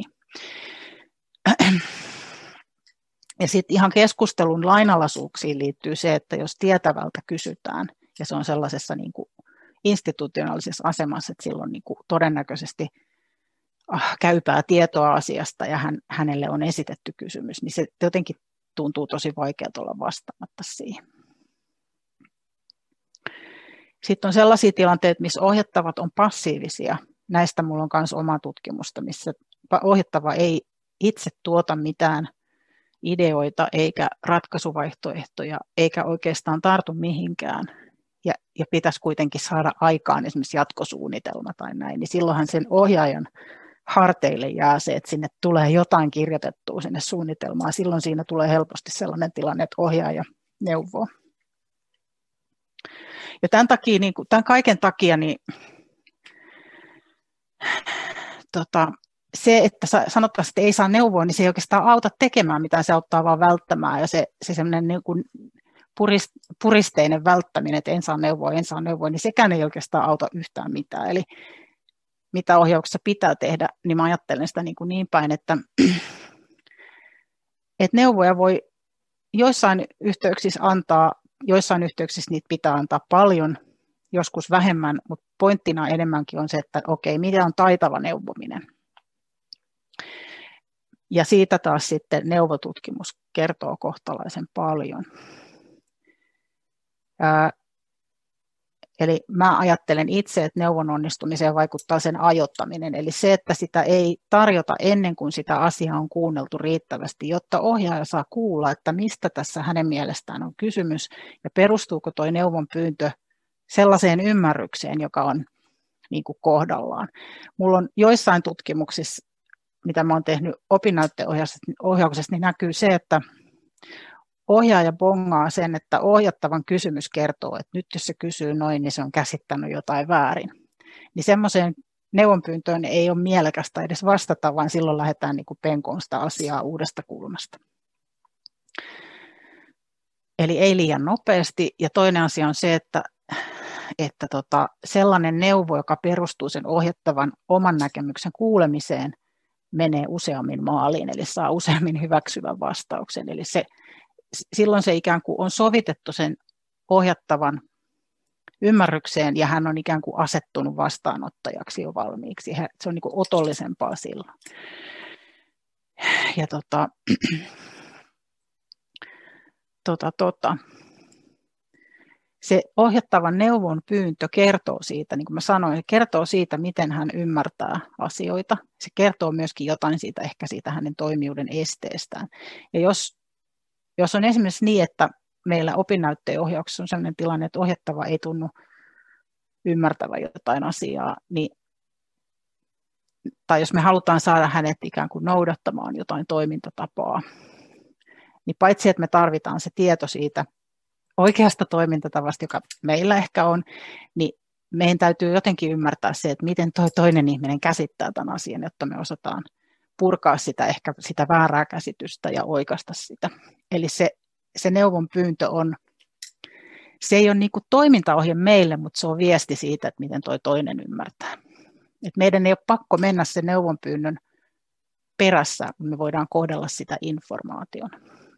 Ja sitten ihan keskustelun lainalaisuuksiin liittyy se, että jos tietävältä kysytään, ja se on sellaisessa niin kuin institutionaalisessa asemassa, että silloin niin kuin todennäköisesti ah, käypää tietoa asiasta ja hän, hänelle on esitetty kysymys, niin se jotenkin tuntuu tosi vaikealta olla vastaamatta siihen. Sitten on sellaisia tilanteita, missä ohjattavat on passiivisia. Näistä minulla on myös oma tutkimusta, missä ohjattava ei itse tuota mitään ideoita eikä ratkaisuvaihtoehtoja, eikä oikeastaan tartu mihinkään. Ja, ja pitäisi kuitenkin saada aikaan esimerkiksi jatkosuunnitelma tai näin, niin silloinhan sen ohjaajan harteille jää se, että sinne tulee jotain kirjoitettua sinne suunnitelmaan. Silloin siinä tulee helposti sellainen tilanne, että ohjaaja neuvoo. Ja tämän, takia, niin tämän kaiken takia niin, tota, se, että sanottaisiin, että ei saa neuvoa, niin se ei oikeastaan auta tekemään mitään, se auttaa vaan välttämään. Ja se, se semmoinen niin kuin puristeinen välttäminen, että en saa neuvoa, en saa neuvoa, niin sekään ei oikeastaan auta yhtään mitään. Eli mitä ohjauksessa pitää tehdä, niin mä ajattelen sitä niin, kuin niin päin, että, että neuvoja voi joissain yhteyksissä antaa, joissain yhteyksissä niitä pitää antaa paljon, joskus vähemmän, mutta pointtina enemmänkin on se, että okei, mitä on taitava neuvominen. Ja siitä taas sitten neuvotutkimus kertoo kohtalaisen paljon. Ää, eli mä ajattelen itse, että neuvon onnistumiseen vaikuttaa sen ajoittaminen, eli se, että sitä ei tarjota ennen kuin sitä asiaa on kuunneltu riittävästi, jotta ohjaaja saa kuulla, että mistä tässä hänen mielestään on kysymys ja perustuuko tuo neuvon pyyntö sellaiseen ymmärrykseen, joka on niin kuin kohdallaan. Mulla on joissain tutkimuksissa, mitä mä oon tehnyt opinnäytteohjauksessa, niin näkyy se, että ohjaaja bongaa sen, että ohjattavan kysymys kertoo, että nyt jos se kysyy noin, niin se on käsittänyt jotain väärin. Niin semmoiseen neuvonpyyntöön ei ole mielekästä edes vastata, vaan silloin lähdetään niin kuin penkoon sitä asiaa uudesta kulmasta. Eli ei liian nopeasti. Ja toinen asia on se, että, että tota, sellainen neuvo, joka perustuu sen ohjattavan oman näkemyksen kuulemiseen, menee useammin maaliin, eli saa useammin hyväksyvän vastauksen. Eli se, silloin se ikään kuin on sovitettu sen ohjattavan ymmärrykseen, ja hän on ikään kuin asettunut vastaanottajaksi jo valmiiksi. Se on niin kuin otollisempaa silloin. Ja tota, tota, tota. Se ohjattavan neuvon pyyntö kertoo siitä, niin kuin mä sanoin, kertoo siitä, miten hän ymmärtää asioita. Se kertoo myöskin jotain siitä, ehkä siitä hänen toimijuuden esteestään. Ja jos, jos on esimerkiksi niin, että meillä opinnäytteen ohjauksessa on sellainen tilanne, että ohjattava ei tunnu ymmärtävän jotain asiaa, niin, tai jos me halutaan saada hänet ikään kuin noudattamaan jotain toimintatapaa, niin paitsi että me tarvitaan se tieto siitä oikeasta toimintatavasta, joka meillä ehkä on, niin meidän täytyy jotenkin ymmärtää se, että miten toi toinen ihminen käsittää tämän asian, jotta me osataan purkaa sitä ehkä sitä väärää käsitystä ja oikaista sitä. Eli se, se neuvon pyyntö on, se ei ole niin kuin toimintaohje meille, mutta se on viesti siitä, että miten toi toinen ymmärtää. Et meidän ei ole pakko mennä sen neuvonpyynnön perässä, kun me voidaan kohdella sitä informaation.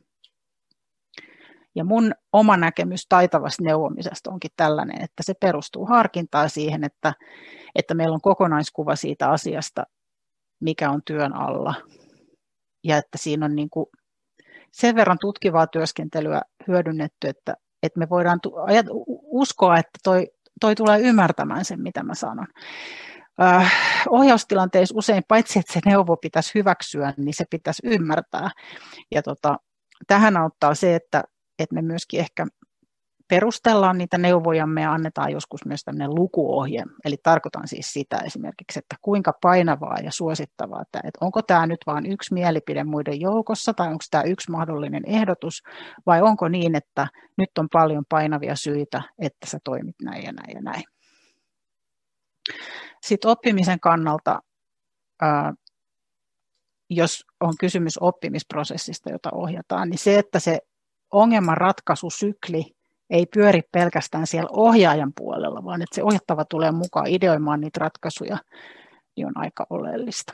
Ja mun oma näkemys taitavasta neuvomisesta onkin tällainen, että se perustuu harkintaan siihen, että, että meillä on kokonaiskuva siitä asiasta, mikä on työn alla. Ja että siinä on niin kuin sen verran tutkivaa työskentelyä hyödynnetty, että, että me voidaan uskoa, että toi, toi tulee ymmärtämään sen, mitä mä sanon. Äh, ohjaustilanteissa usein, paitsi että se neuvo pitäisi hyväksyä, niin se pitäisi ymmärtää. Ja tota, tähän auttaa se, että että me myöskin ehkä perustellaan niitä neuvojamme ja annetaan joskus myös tämmöinen lukuohje. Eli tarkoitan siis sitä esimerkiksi, että kuinka painavaa ja suosittavaa tämä, että onko tämä nyt vain yksi mielipide muiden joukossa tai onko tämä yksi mahdollinen ehdotus vai onko niin, että nyt on paljon painavia syitä, että sä toimit näin ja näin ja näin. Sitten oppimisen kannalta, ää, jos on kysymys oppimisprosessista, jota ohjataan, niin se, että se ongelmanratkaisusykli ei pyöri pelkästään siellä ohjaajan puolella, vaan että se ohjattava tulee mukaan ideoimaan niitä ratkaisuja, niin on aika oleellista.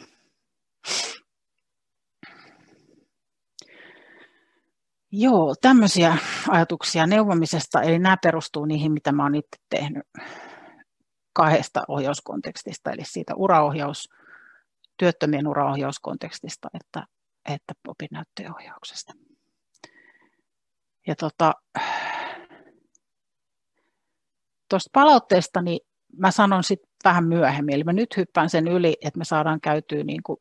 Joo, tämmöisiä ajatuksia neuvomisesta, eli nämä perustuu niihin, mitä mä oon itse tehnyt kahdesta ohjauskontekstista, eli siitä uraohjaus, työttömien uraohjauskontekstista, että, että opinnäytteenohjauksesta. Ja tota, tuosta palautteesta niin mä sanon sitten vähän myöhemmin, eli mä nyt hyppään sen yli, että me saadaan käytyä niin kuin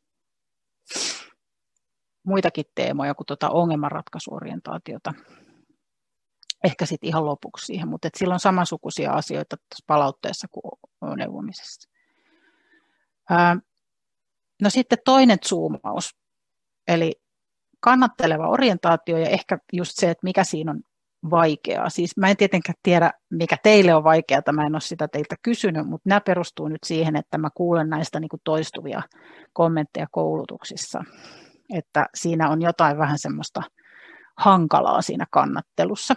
muitakin teemoja kuin tuota ongelmanratkaisuorientaatiota. Ehkä sitten ihan lopuksi siihen, mutta et sillä on samansukuisia asioita tuossa palautteessa kuin neuvomisessa. Ää, no sitten toinen zoomaus, eli kannatteleva orientaatio ja ehkä just se, että mikä siinä on vaikeaa. Siis mä en tietenkään tiedä, mikä teille on vaikeaa, mä en ole sitä teiltä kysynyt, mutta nämä perustuu nyt siihen, että mä kuulen näistä niin kuin toistuvia kommentteja koulutuksissa, että siinä on jotain vähän semmoista hankalaa siinä kannattelussa.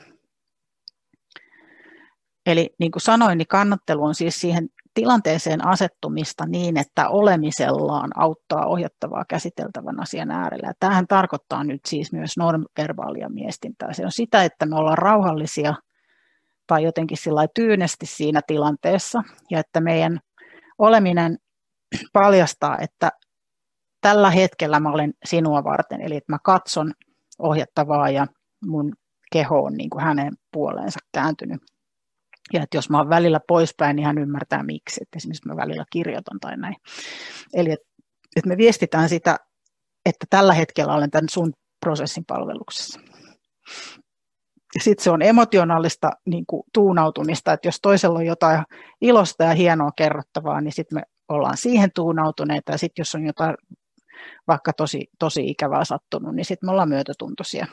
Eli niin kuin sanoin, niin kannattelu on siis siihen tilanteeseen asettumista niin, että olemisellaan auttaa ohjattavaa käsiteltävän asian äärellä. Ja tämähän tarkoittaa nyt siis myös nonverbaalia viestintää. Se on sitä, että me ollaan rauhallisia, tai jotenkin sillä tyynesti siinä tilanteessa, ja että meidän oleminen paljastaa, että tällä hetkellä mä olen sinua varten, eli että mä katson ohjattavaa ja mun keho on niin kuin hänen puoleensa kääntynyt. Ja että jos mä oon välillä poispäin, niin hän ymmärtää miksi, että esimerkiksi mä välillä kirjoitan tai näin. Eli että, että me viestitään sitä, että tällä hetkellä olen tämän sun prosessin palveluksessa. Sitten se on emotionaalista niin kuin tuunautumista, että jos toisella on jotain ilosta ja hienoa kerrottavaa, niin sitten me ollaan siihen tuunautuneita, ja sitten jos on jotain vaikka tosi, tosi ikävää sattunut, niin sitten me ollaan myötätuntoisia.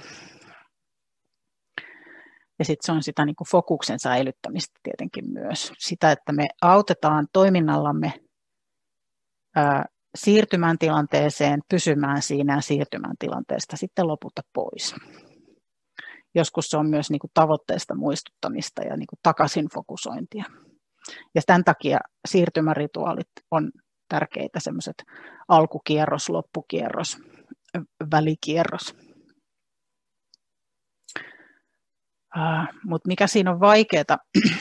Ja sitten se on sitä niin kuin fokuksen säilyttämistä tietenkin myös. Sitä, että me autetaan toiminnallamme ää, siirtymään tilanteeseen, pysymään siinä ja siirtymään tilanteesta sitten lopulta pois. Joskus se on myös niin kuin tavoitteesta muistuttamista ja niin kuin takaisin fokusointia. Ja tämän takia siirtymärituaalit on tärkeitä, semmoiset alkukierros, loppukierros, välikierros. Uh, Mutta mikä siinä on vaikeaa,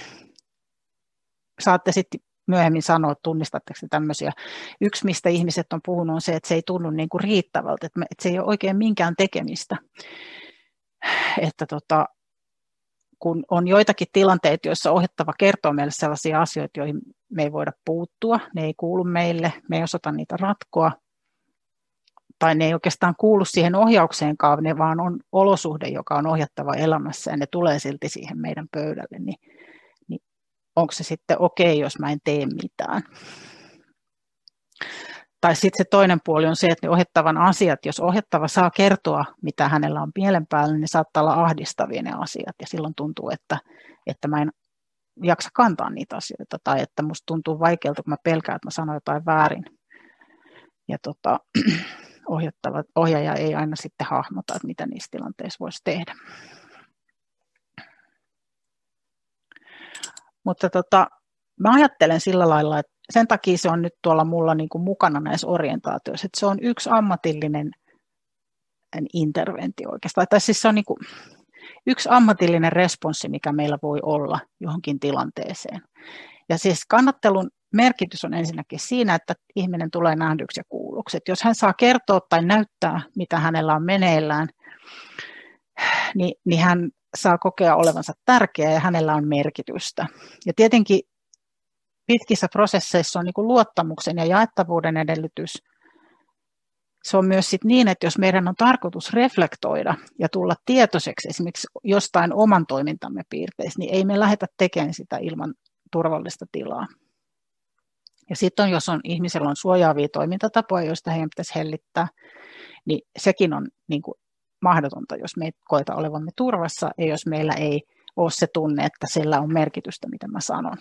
saatte sitten myöhemmin sanoa, tunnistatteko tämmöisiä. Yksi, mistä ihmiset on puhunut, on se, että se ei tunnu niinku riittävältä, että, me, että se ei ole oikein minkään tekemistä. Että tota, kun on joitakin tilanteita, joissa ohjattava kertoo meille sellaisia asioita, joihin me ei voida puuttua, ne ei kuulu meille, me ei osata niitä ratkoa, tai ne ei oikeastaan kuulu siihen ohjaukseenkaan, ne vaan on olosuhde, joka on ohjattava elämässä, ja ne tulee silti siihen meidän pöydälle, niin, niin onko se sitten okei, okay, jos mä en tee mitään. Tai sitten se toinen puoli on se, että ne ohjattavan asiat, jos ohjattava saa kertoa, mitä hänellä on mielen päällä, niin ne saattaa olla ahdistavia ne asiat, ja silloin tuntuu, että, että mä en jaksa kantaa niitä asioita, tai että musta tuntuu vaikealta, kun mä pelkään, että mä sanon jotain väärin. Ja tota, ohjattava, ohjaaja ei aina sitten hahmota, että mitä niissä tilanteissa voisi tehdä. Mutta tota, mä ajattelen sillä lailla, että sen takia se on nyt tuolla mulla niin kuin mukana näissä orientaatioissa, että se on yksi ammatillinen interventio oikeastaan. Tai siis se on niin kuin yksi ammatillinen responssi, mikä meillä voi olla johonkin tilanteeseen. Ja siis kannattelun merkitys on ensinnäkin siinä, että ihminen tulee nähdyksi ja kuulluksi. Että jos hän saa kertoa tai näyttää, mitä hänellä on meneillään, niin, niin hän saa kokea olevansa tärkeä ja hänellä on merkitystä. Ja tietenkin pitkissä prosesseissa on niin kuin luottamuksen ja jaettavuuden edellytys. Se on myös sit niin, että jos meidän on tarkoitus reflektoida ja tulla tietoiseksi esimerkiksi jostain oman toimintamme piirteistä, niin ei me lähdetä tekemään sitä ilman turvallista tilaa. Ja sitten jos on, ihmisellä on suojaavia toimintatapoja, joista heidän pitäisi hellittää, niin sekin on niin kuin mahdotonta, jos me ei koeta olevamme turvassa ja jos meillä ei ole se tunne, että sillä on merkitystä, mitä mä sanon.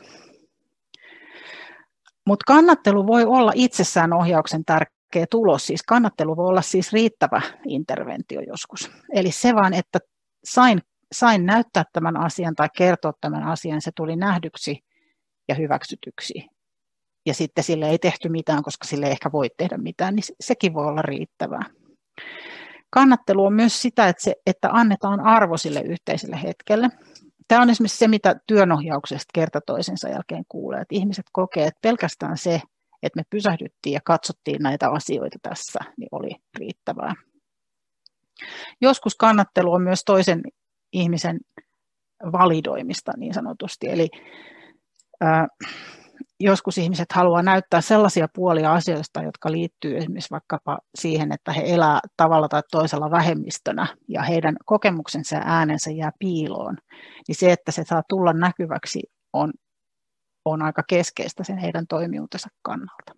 Mutta kannattelu voi olla itsessään ohjauksen tärkeä tulos, siis kannattelu voi olla siis riittävä interventio joskus. Eli se vaan, että sain, sain näyttää tämän asian tai kertoa tämän asian, se tuli nähdyksi ja hyväksytyksi. Ja sitten sille ei tehty mitään, koska sille ei ehkä voi tehdä mitään, niin sekin voi olla riittävää. Kannattelu on myös sitä, että, se, että annetaan arvo sille yhteiselle hetkelle. Tämä on esimerkiksi se, mitä työnohjauksesta kerta toisensa jälkeen kuulee, että ihmiset kokee, että pelkästään se, että me pysähdyttiin ja katsottiin näitä asioita tässä, niin oli riittävää. Joskus kannattelu on myös toisen ihmisen validoimista niin sanotusti, eli ää, joskus ihmiset haluaa näyttää sellaisia puolia asioista, jotka liittyy esimerkiksi vaikkapa siihen, että he elää tavalla tai toisella vähemmistönä ja heidän kokemuksensa ja äänensä jää piiloon. Niin se, että se saa tulla näkyväksi, on, on aika keskeistä sen heidän toimijuutensa kannalta.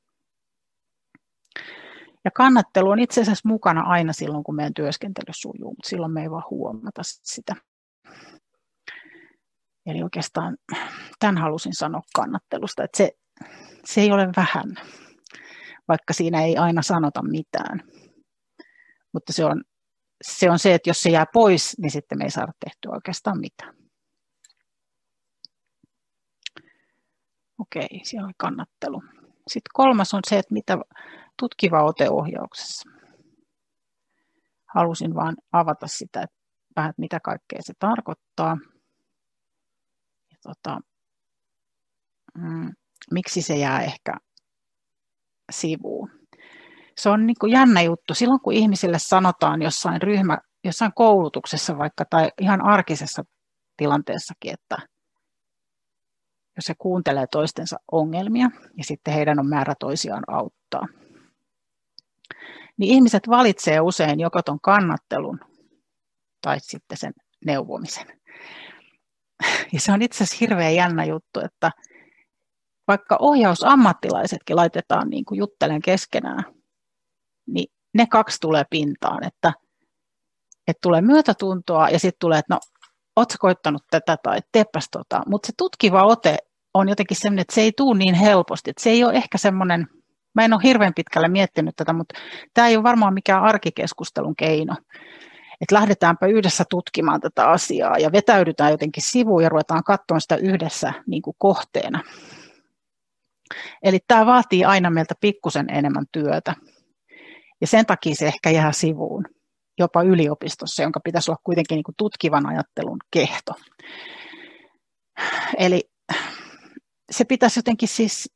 Ja kannattelu on itse asiassa mukana aina silloin, kun meidän työskentely sujuu, mutta silloin me ei vaan huomata sitä. Eli oikeastaan tämän halusin sanoa kannattelusta, että se, se ei ole vähän, vaikka siinä ei aina sanota mitään. Mutta se on, se on se, että jos se jää pois, niin sitten me ei saada tehtyä oikeastaan mitään. Okei, siellä oli kannattelu. Sitten kolmas on se, että mitä tutkiva ote ohjauksessa. Halusin vain avata sitä, että vähän, mitä kaikkea se tarkoittaa. tota, mm, miksi se jää ehkä sivuun. Se on niin kuin jännä juttu. Silloin kun ihmisille sanotaan jossain ryhmä, jossain koulutuksessa vaikka tai ihan arkisessa tilanteessakin, että jos he kuuntelee toistensa ongelmia ja sitten heidän on määrä toisiaan auttaa, niin ihmiset valitsee usein joko ton kannattelun tai sitten sen neuvomisen. Ja se on itse asiassa hirveän jännä juttu, että vaikka ohjausammattilaisetkin laitetaan niin kuin juttelen keskenään, niin ne kaksi tulee pintaan, että, että tulee myötätuntoa ja sitten tulee, että no, ootko koittanut tätä tai teepäs tota, mutta se tutkiva ote on jotenkin sellainen, että se ei tule niin helposti, että se ei ole ehkä semmoinen, mä en ole hirveän pitkälle miettinyt tätä, mutta tämä ei ole varmaan mikään arkikeskustelun keino, että lähdetäänpä yhdessä tutkimaan tätä asiaa ja vetäydytään jotenkin sivuun ja ruvetaan katsomaan sitä yhdessä niin kuin kohteena. Eli tämä vaatii aina meiltä pikkusen enemmän työtä ja sen takia se ehkä jää sivuun, jopa yliopistossa, jonka pitäisi olla kuitenkin niin kuin tutkivan ajattelun kehto. Eli se pitäisi jotenkin siis,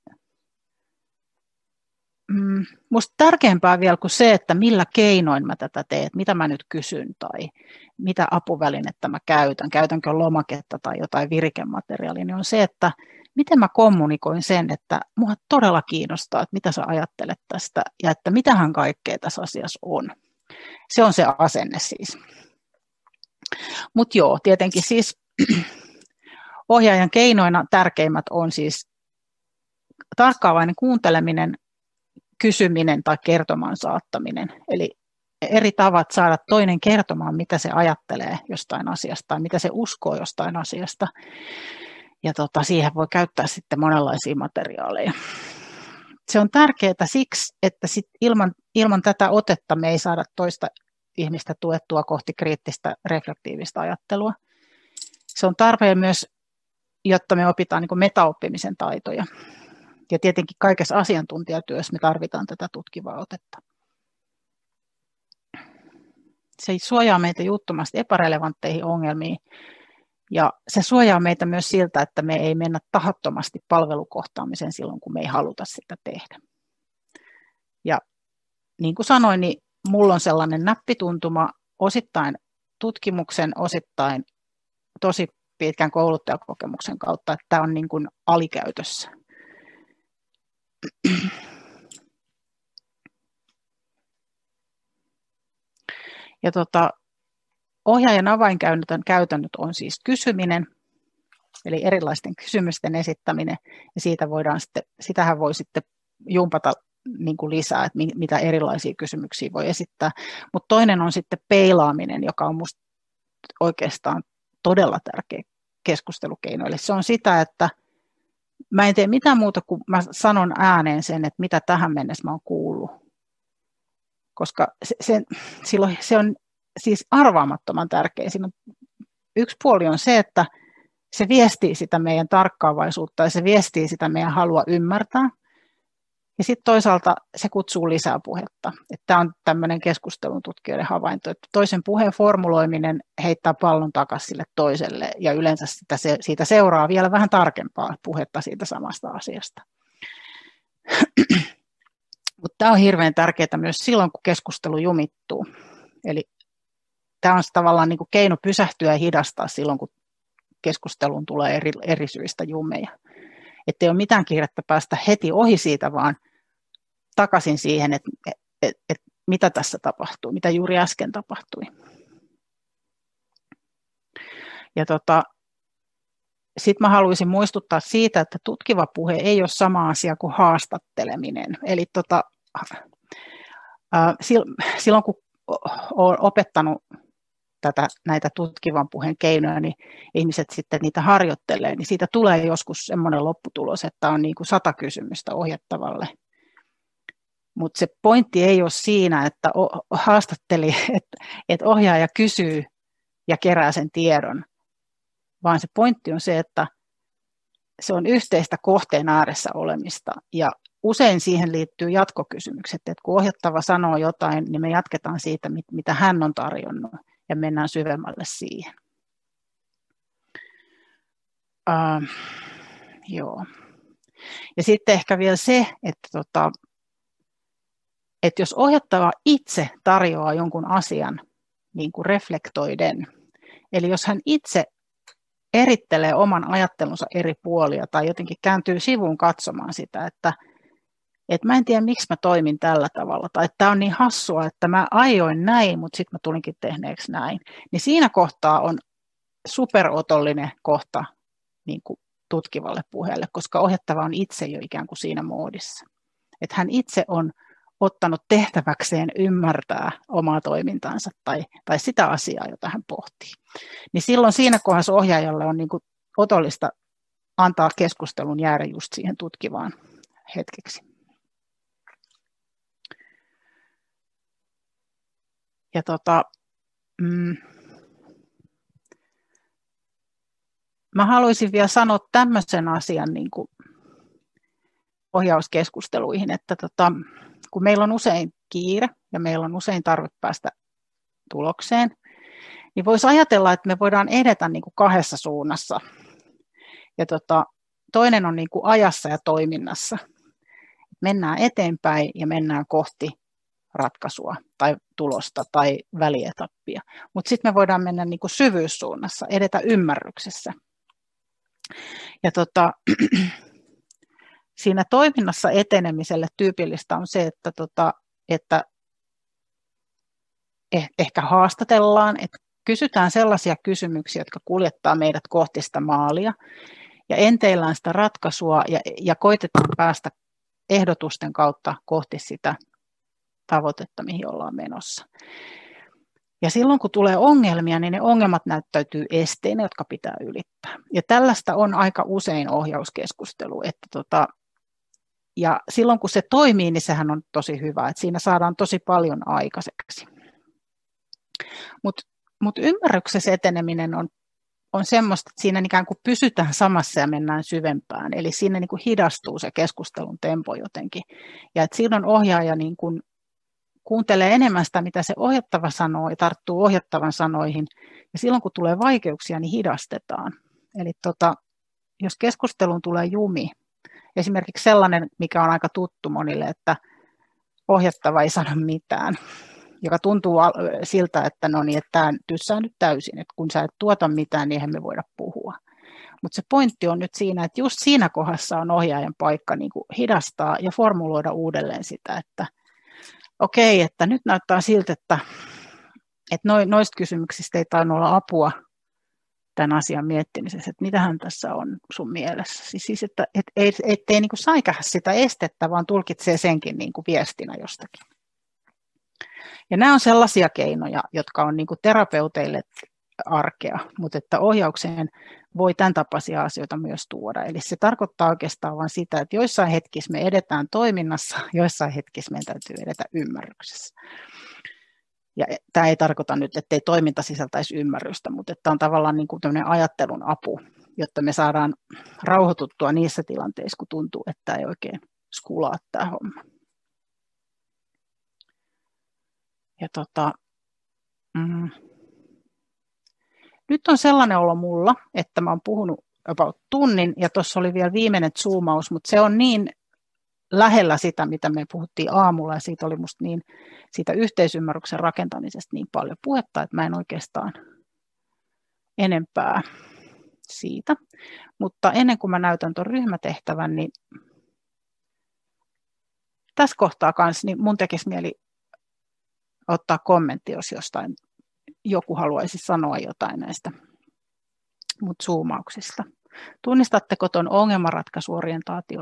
mm, musta tärkeämpää vielä kuin se, että millä keinoin mä tätä teen, mitä mä nyt kysyn tai mitä apuvälinettä mä käytän, käytänkö lomaketta tai jotain virikemateriaalia, niin on se, että miten mä kommunikoin sen, että mua todella kiinnostaa, että mitä sä ajattelet tästä ja että mitähän kaikkea tässä asiassa on. Se on se asenne siis. Mutta joo, tietenkin siis ohjaajan keinoina tärkeimmät on siis tarkkaavainen kuunteleminen, kysyminen tai kertomaan saattaminen. Eli eri tavat saada toinen kertomaan, mitä se ajattelee jostain asiasta tai mitä se uskoo jostain asiasta. Ja tota, siihen voi käyttää sitten monenlaisia materiaaleja. Se on tärkeää siksi, että sit ilman, ilman tätä otetta me ei saada toista ihmistä tuettua kohti kriittistä reflektiivistä ajattelua. Se on tarpeen myös, jotta me opitaan niin kuin metaoppimisen taitoja. Ja tietenkin kaikessa asiantuntijatyössä me tarvitaan tätä tutkivaa otetta. Se suojaa meitä juuttumasta epärelevantteihin ongelmiin. Ja se suojaa meitä myös siltä, että me ei mennä tahattomasti palvelukohtaamiseen silloin, kun me ei haluta sitä tehdä. Ja niin kuin sanoin, niin mulla on sellainen näppituntuma osittain tutkimuksen, osittain tosi pitkän kouluttajakokemuksen kautta, että tämä on niin kuin alikäytössä. Ja tota, ohjaajan avainkäytännöt käytännöt on siis kysyminen, eli erilaisten kysymysten esittäminen, ja siitä voidaan sitten, sitähän voi sitten jumpata niin kuin lisää, että mitä erilaisia kysymyksiä voi esittää. Mutta toinen on sitten peilaaminen, joka on minusta oikeastaan todella tärkeä keskustelukeino. Eli se on sitä, että mä en tee mitään muuta kuin mä sanon ääneen sen, että mitä tähän mennessä mä oon kuullut. Koska se, se, silloin, se on siis arvaamattoman tärkeä. Siinä on, yksi puoli on se, että se viestii sitä meidän tarkkaavaisuutta ja se viestii sitä meidän halua ymmärtää. Ja sitten toisaalta se kutsuu lisää puhetta. Tämä on tämmöinen keskustelun tutkijoiden havainto, että toisen puheen formuloiminen heittää pallon takaisin sille toiselle ja yleensä sitä, siitä seuraa vielä vähän tarkempaa puhetta siitä samasta asiasta. Mutta tämä on hirveän tärkeää myös silloin, kun keskustelu jumittuu. Eli tämä on tavallaan niin kuin keino pysähtyä ja hidastaa silloin, kun keskusteluun tulee eri, eri syistä jumeja. Että ei ole mitään kiirettä päästä heti ohi siitä, vaan takaisin siihen, että et, et, et, mitä tässä tapahtuu, mitä juuri äsken tapahtui. Ja tota, sitten mä haluaisin muistuttaa siitä, että tutkiva puhe ei ole sama asia kuin haastatteleminen. Eli tota, äh, silloin kun olen opettanut tätä, näitä tutkivan puheen keinoja, niin ihmiset sitten niitä harjoittelee, niin siitä tulee joskus semmoinen lopputulos, että on niin kuin sata kysymystä ohjattavalle. Mutta se pointti ei ole siinä, että haastatteli, että, että ohjaaja kysyy ja kerää sen tiedon, vaan se pointti on se, että se on yhteistä kohteen ääressä olemista ja usein siihen liittyy jatkokysymykset, että kun ohjattava sanoo jotain, niin me jatketaan siitä, mitä hän on tarjonnut ja mennään syvemmälle siihen. äh, joo. Ja sitten ehkä vielä se, että, tota, että jos ohjattava itse tarjoaa jonkun asian niin kuin reflektoiden, eli jos hän itse erittelee oman ajattelunsa eri puolia tai jotenkin kääntyy sivuun katsomaan sitä, että, että mä en tiedä miksi mä toimin tällä tavalla tai että tämä on niin hassua, että mä aioin näin, mutta sitten mä tulinkin tehneeksi näin, niin siinä kohtaa on superotollinen kohta niin kuin tutkivalle puheelle, koska ohjattava on itse jo ikään kuin siinä moodissa. Että hän itse on ottanut tehtäväkseen ymmärtää omaa toimintaansa tai, tai sitä asiaa, jota hän pohtii. Niin silloin siinä kohdassa ohjaajalle on niin kuin otollista antaa keskustelun jäädä just siihen tutkivaan hetkeksi. Ja tota, mm, mä haluaisin vielä sanoa tämmöisen asian niin kuin ohjauskeskusteluihin, että tota, kun meillä on usein kiire ja meillä on usein tarve päästä tulokseen, niin voisi ajatella, että me voidaan edetä niin kuin kahdessa suunnassa. Ja tota, toinen on niin kuin ajassa ja toiminnassa. Mennään eteenpäin ja mennään kohti ratkaisua tai tulosta tai välietappia. Mutta sitten me voidaan mennä niin kuin syvyyssuunnassa, edetä ymmärryksessä. Ja tota, siinä toiminnassa etenemiselle tyypillistä on se, että, tota, että ehkä haastatellaan, että kysytään sellaisia kysymyksiä, jotka kuljettaa meidät kohti sitä maalia ja enteillään sitä ratkaisua ja, ja koitetaan päästä ehdotusten kautta kohti sitä tavoitetta, mihin ollaan menossa. Ja silloin kun tulee ongelmia, niin ne ongelmat näyttäytyy esteinä, jotka pitää ylittää. Ja tällaista on aika usein ohjauskeskustelu, että tota, ja silloin kun se toimii, niin sehän on tosi hyvä, että siinä saadaan tosi paljon aikaiseksi. Mutta mut ymmärryksessä eteneminen on, on semmoista, että siinä ikään kuin pysytään samassa ja mennään syvempään. Eli siinä niin kuin hidastuu se keskustelun tempo jotenkin. Ja että silloin ohjaaja niin kuin kuuntelee enemmän sitä, mitä se ohjattava sanoo ja tarttuu ohjattavan sanoihin. Ja silloin kun tulee vaikeuksia, niin hidastetaan. Eli tota, jos keskusteluun tulee jumi, esimerkiksi sellainen, mikä on aika tuttu monille, että ohjattava ei sano mitään, joka tuntuu siltä, että no niin, että tämä tyssää nyt täysin, että kun sä et tuota mitään, niin eihän me voida puhua. Mutta se pointti on nyt siinä, että just siinä kohdassa on ohjaajan paikka niin kuin hidastaa ja formuloida uudelleen sitä, että okei, että nyt näyttää siltä, että, että noista kysymyksistä ei tainnut olla apua tämän asian miettimisessä, että mitähän tässä on sun mielessä. Siis, että et, et, ettei niin kuin säikähä sitä estettä, vaan tulkitsee senkin niin kuin viestinä jostakin. Ja nämä on sellaisia keinoja, jotka on niin kuin terapeuteille arkea, mutta että ohjaukseen voi tämän tapaisia asioita myös tuoda. Eli se tarkoittaa oikeastaan vain sitä, että joissain hetkissä me edetään toiminnassa, joissain hetkissä meidän täytyy edetä ymmärryksessä. Ja tämä ei tarkoita nyt, ettei toiminta sisältäisi ymmärrystä, mutta että on tavallaan niin kuin tämmöinen ajattelun apu, jotta me saadaan rauhoituttua niissä tilanteissa, kun tuntuu, että ei oikein skulaa tämä homma. Ja tota, mm, nyt on sellainen olo mulla, että mä oon puhunut about tunnin ja tuossa oli vielä viimeinen zoomaus, mutta se on niin lähellä sitä, mitä me puhuttiin aamulla ja siitä oli musta niin, siitä yhteisymmärryksen rakentamisesta niin paljon puhetta, että mä en oikeastaan enempää siitä. Mutta ennen kuin mä näytän tuon ryhmätehtävän, niin tässä kohtaa kanssa niin mun tekisi mieli ottaa kommentti, jos jostain joku haluaisi sanoa jotain näistä mut zoomauksista. Tunnistatteko tuon ongelmanratkaisuorientaation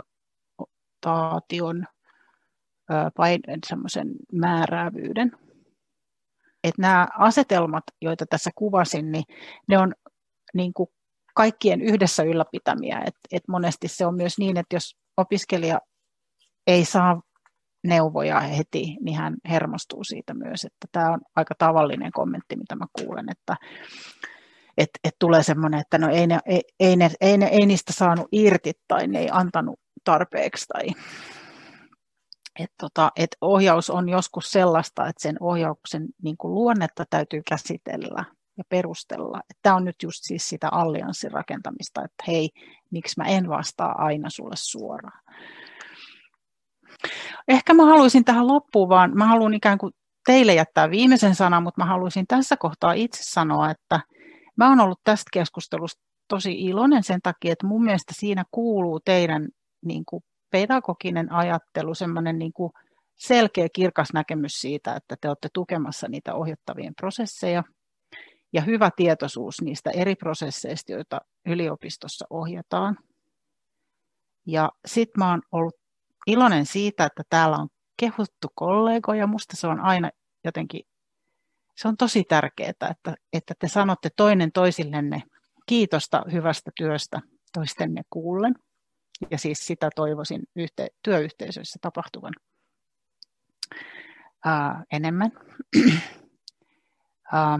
semmoisen määräävyyden? Että nämä asetelmat, joita tässä kuvasin, niin ne on niin kuin kaikkien yhdessä ylläpitämiä. Et, et monesti se on myös niin, että jos opiskelija ei saa neuvoja heti, niin hän hermostuu siitä myös. Että tämä on aika tavallinen kommentti, mitä mä kuulen, että et, et tulee semmoinen, että no ei, ne, ei, ei, ne, ei, ne, ei niistä saanut irti tai ne ei antanut tarpeeksi. Tai, et tota, et ohjaus on joskus sellaista, että sen ohjauksen niin kuin luonnetta täytyy käsitellä ja perustella. Tämä on nyt just siis sitä allianssin rakentamista, että hei, miksi mä en vastaa aina sulle suoraan. Ehkä mä haluaisin tähän loppuun vaan, mä haluan ikään kuin teille jättää viimeisen sanan, mutta mä haluaisin tässä kohtaa itse sanoa, että mä oon ollut tästä keskustelusta tosi iloinen sen takia, että mun mielestä siinä kuuluu teidän niin kuin pedagoginen ajattelu, semmoinen niin kuin selkeä kirkas näkemys siitä, että te olette tukemassa niitä ohjattavien prosesseja ja hyvä tietoisuus niistä eri prosesseista, joita yliopistossa ohjataan. Ja sitten mä oon ollut iloinen siitä, että täällä on kehuttu kollegoja. Musta se on aina jotenkin, se on tosi tärkeää, että, että te sanotte toinen toisillenne kiitosta hyvästä työstä toistenne kuullen. Ja siis sitä toivoisin yhte, työyhteisöissä tapahtuvan ää, enemmän. ää,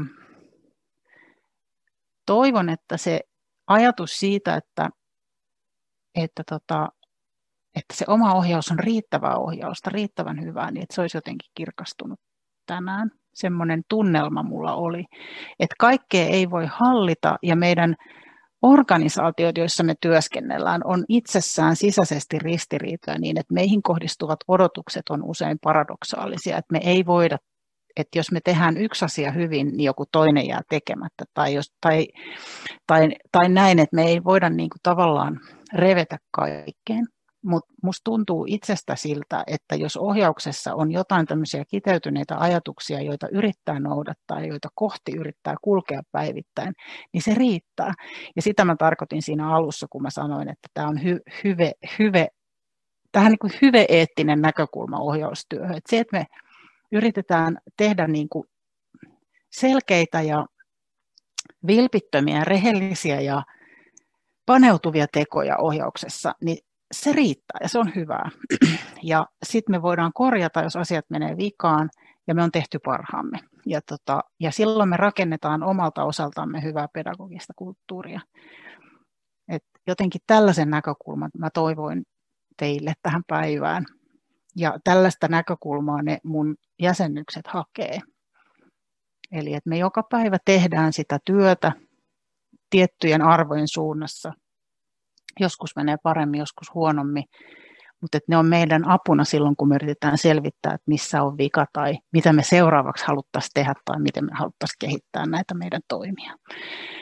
toivon, että se ajatus siitä, että, että, tota, että se oma ohjaus on riittävää ohjausta, riittävän hyvää, niin että se olisi jotenkin kirkastunut tänään. Semmoinen tunnelma mulla oli, että kaikkea ei voi hallita ja meidän organisaatiot, joissa me työskennellään, on itsessään sisäisesti ristiriitoja niin, että meihin kohdistuvat odotukset on usein paradoksaalisia, että me ei voida, että jos me tehdään yksi asia hyvin, niin joku toinen jää tekemättä tai, jos, tai, tai, tai näin, että me ei voida niin kuin tavallaan revetä kaikkeen. Mutta musta tuntuu itsestä siltä, että jos ohjauksessa on jotain tämmöisiä kiteytyneitä ajatuksia, joita yrittää noudattaa ja joita kohti yrittää kulkea päivittäin, niin se riittää. Ja sitä mä tarkoitin siinä alussa, kun mä sanoin, että tämä on hy, hyve, hyve, tähän niin kuin hyve-eettinen näkökulma ohjaustyöhön. Että se, että me yritetään tehdä niin kuin selkeitä ja vilpittömiä, rehellisiä ja paneutuvia tekoja ohjauksessa, niin se riittää ja se on hyvää. Ja sitten me voidaan korjata, jos asiat menee vikaan ja me on tehty parhaamme. Ja, tota, ja silloin me rakennetaan omalta osaltamme hyvää pedagogista kulttuuria. Et jotenkin tällaisen näkökulman mä toivoin teille tähän päivään. Ja tällaista näkökulmaa ne mun jäsennykset hakee. Eli että me joka päivä tehdään sitä työtä tiettyjen arvojen suunnassa. Joskus menee paremmin, joskus huonommin, mutta ne on meidän apuna silloin, kun me yritetään selvittää, että missä on vika tai mitä me seuraavaksi haluttaisiin tehdä tai miten me haluttaisiin kehittää näitä meidän toimia.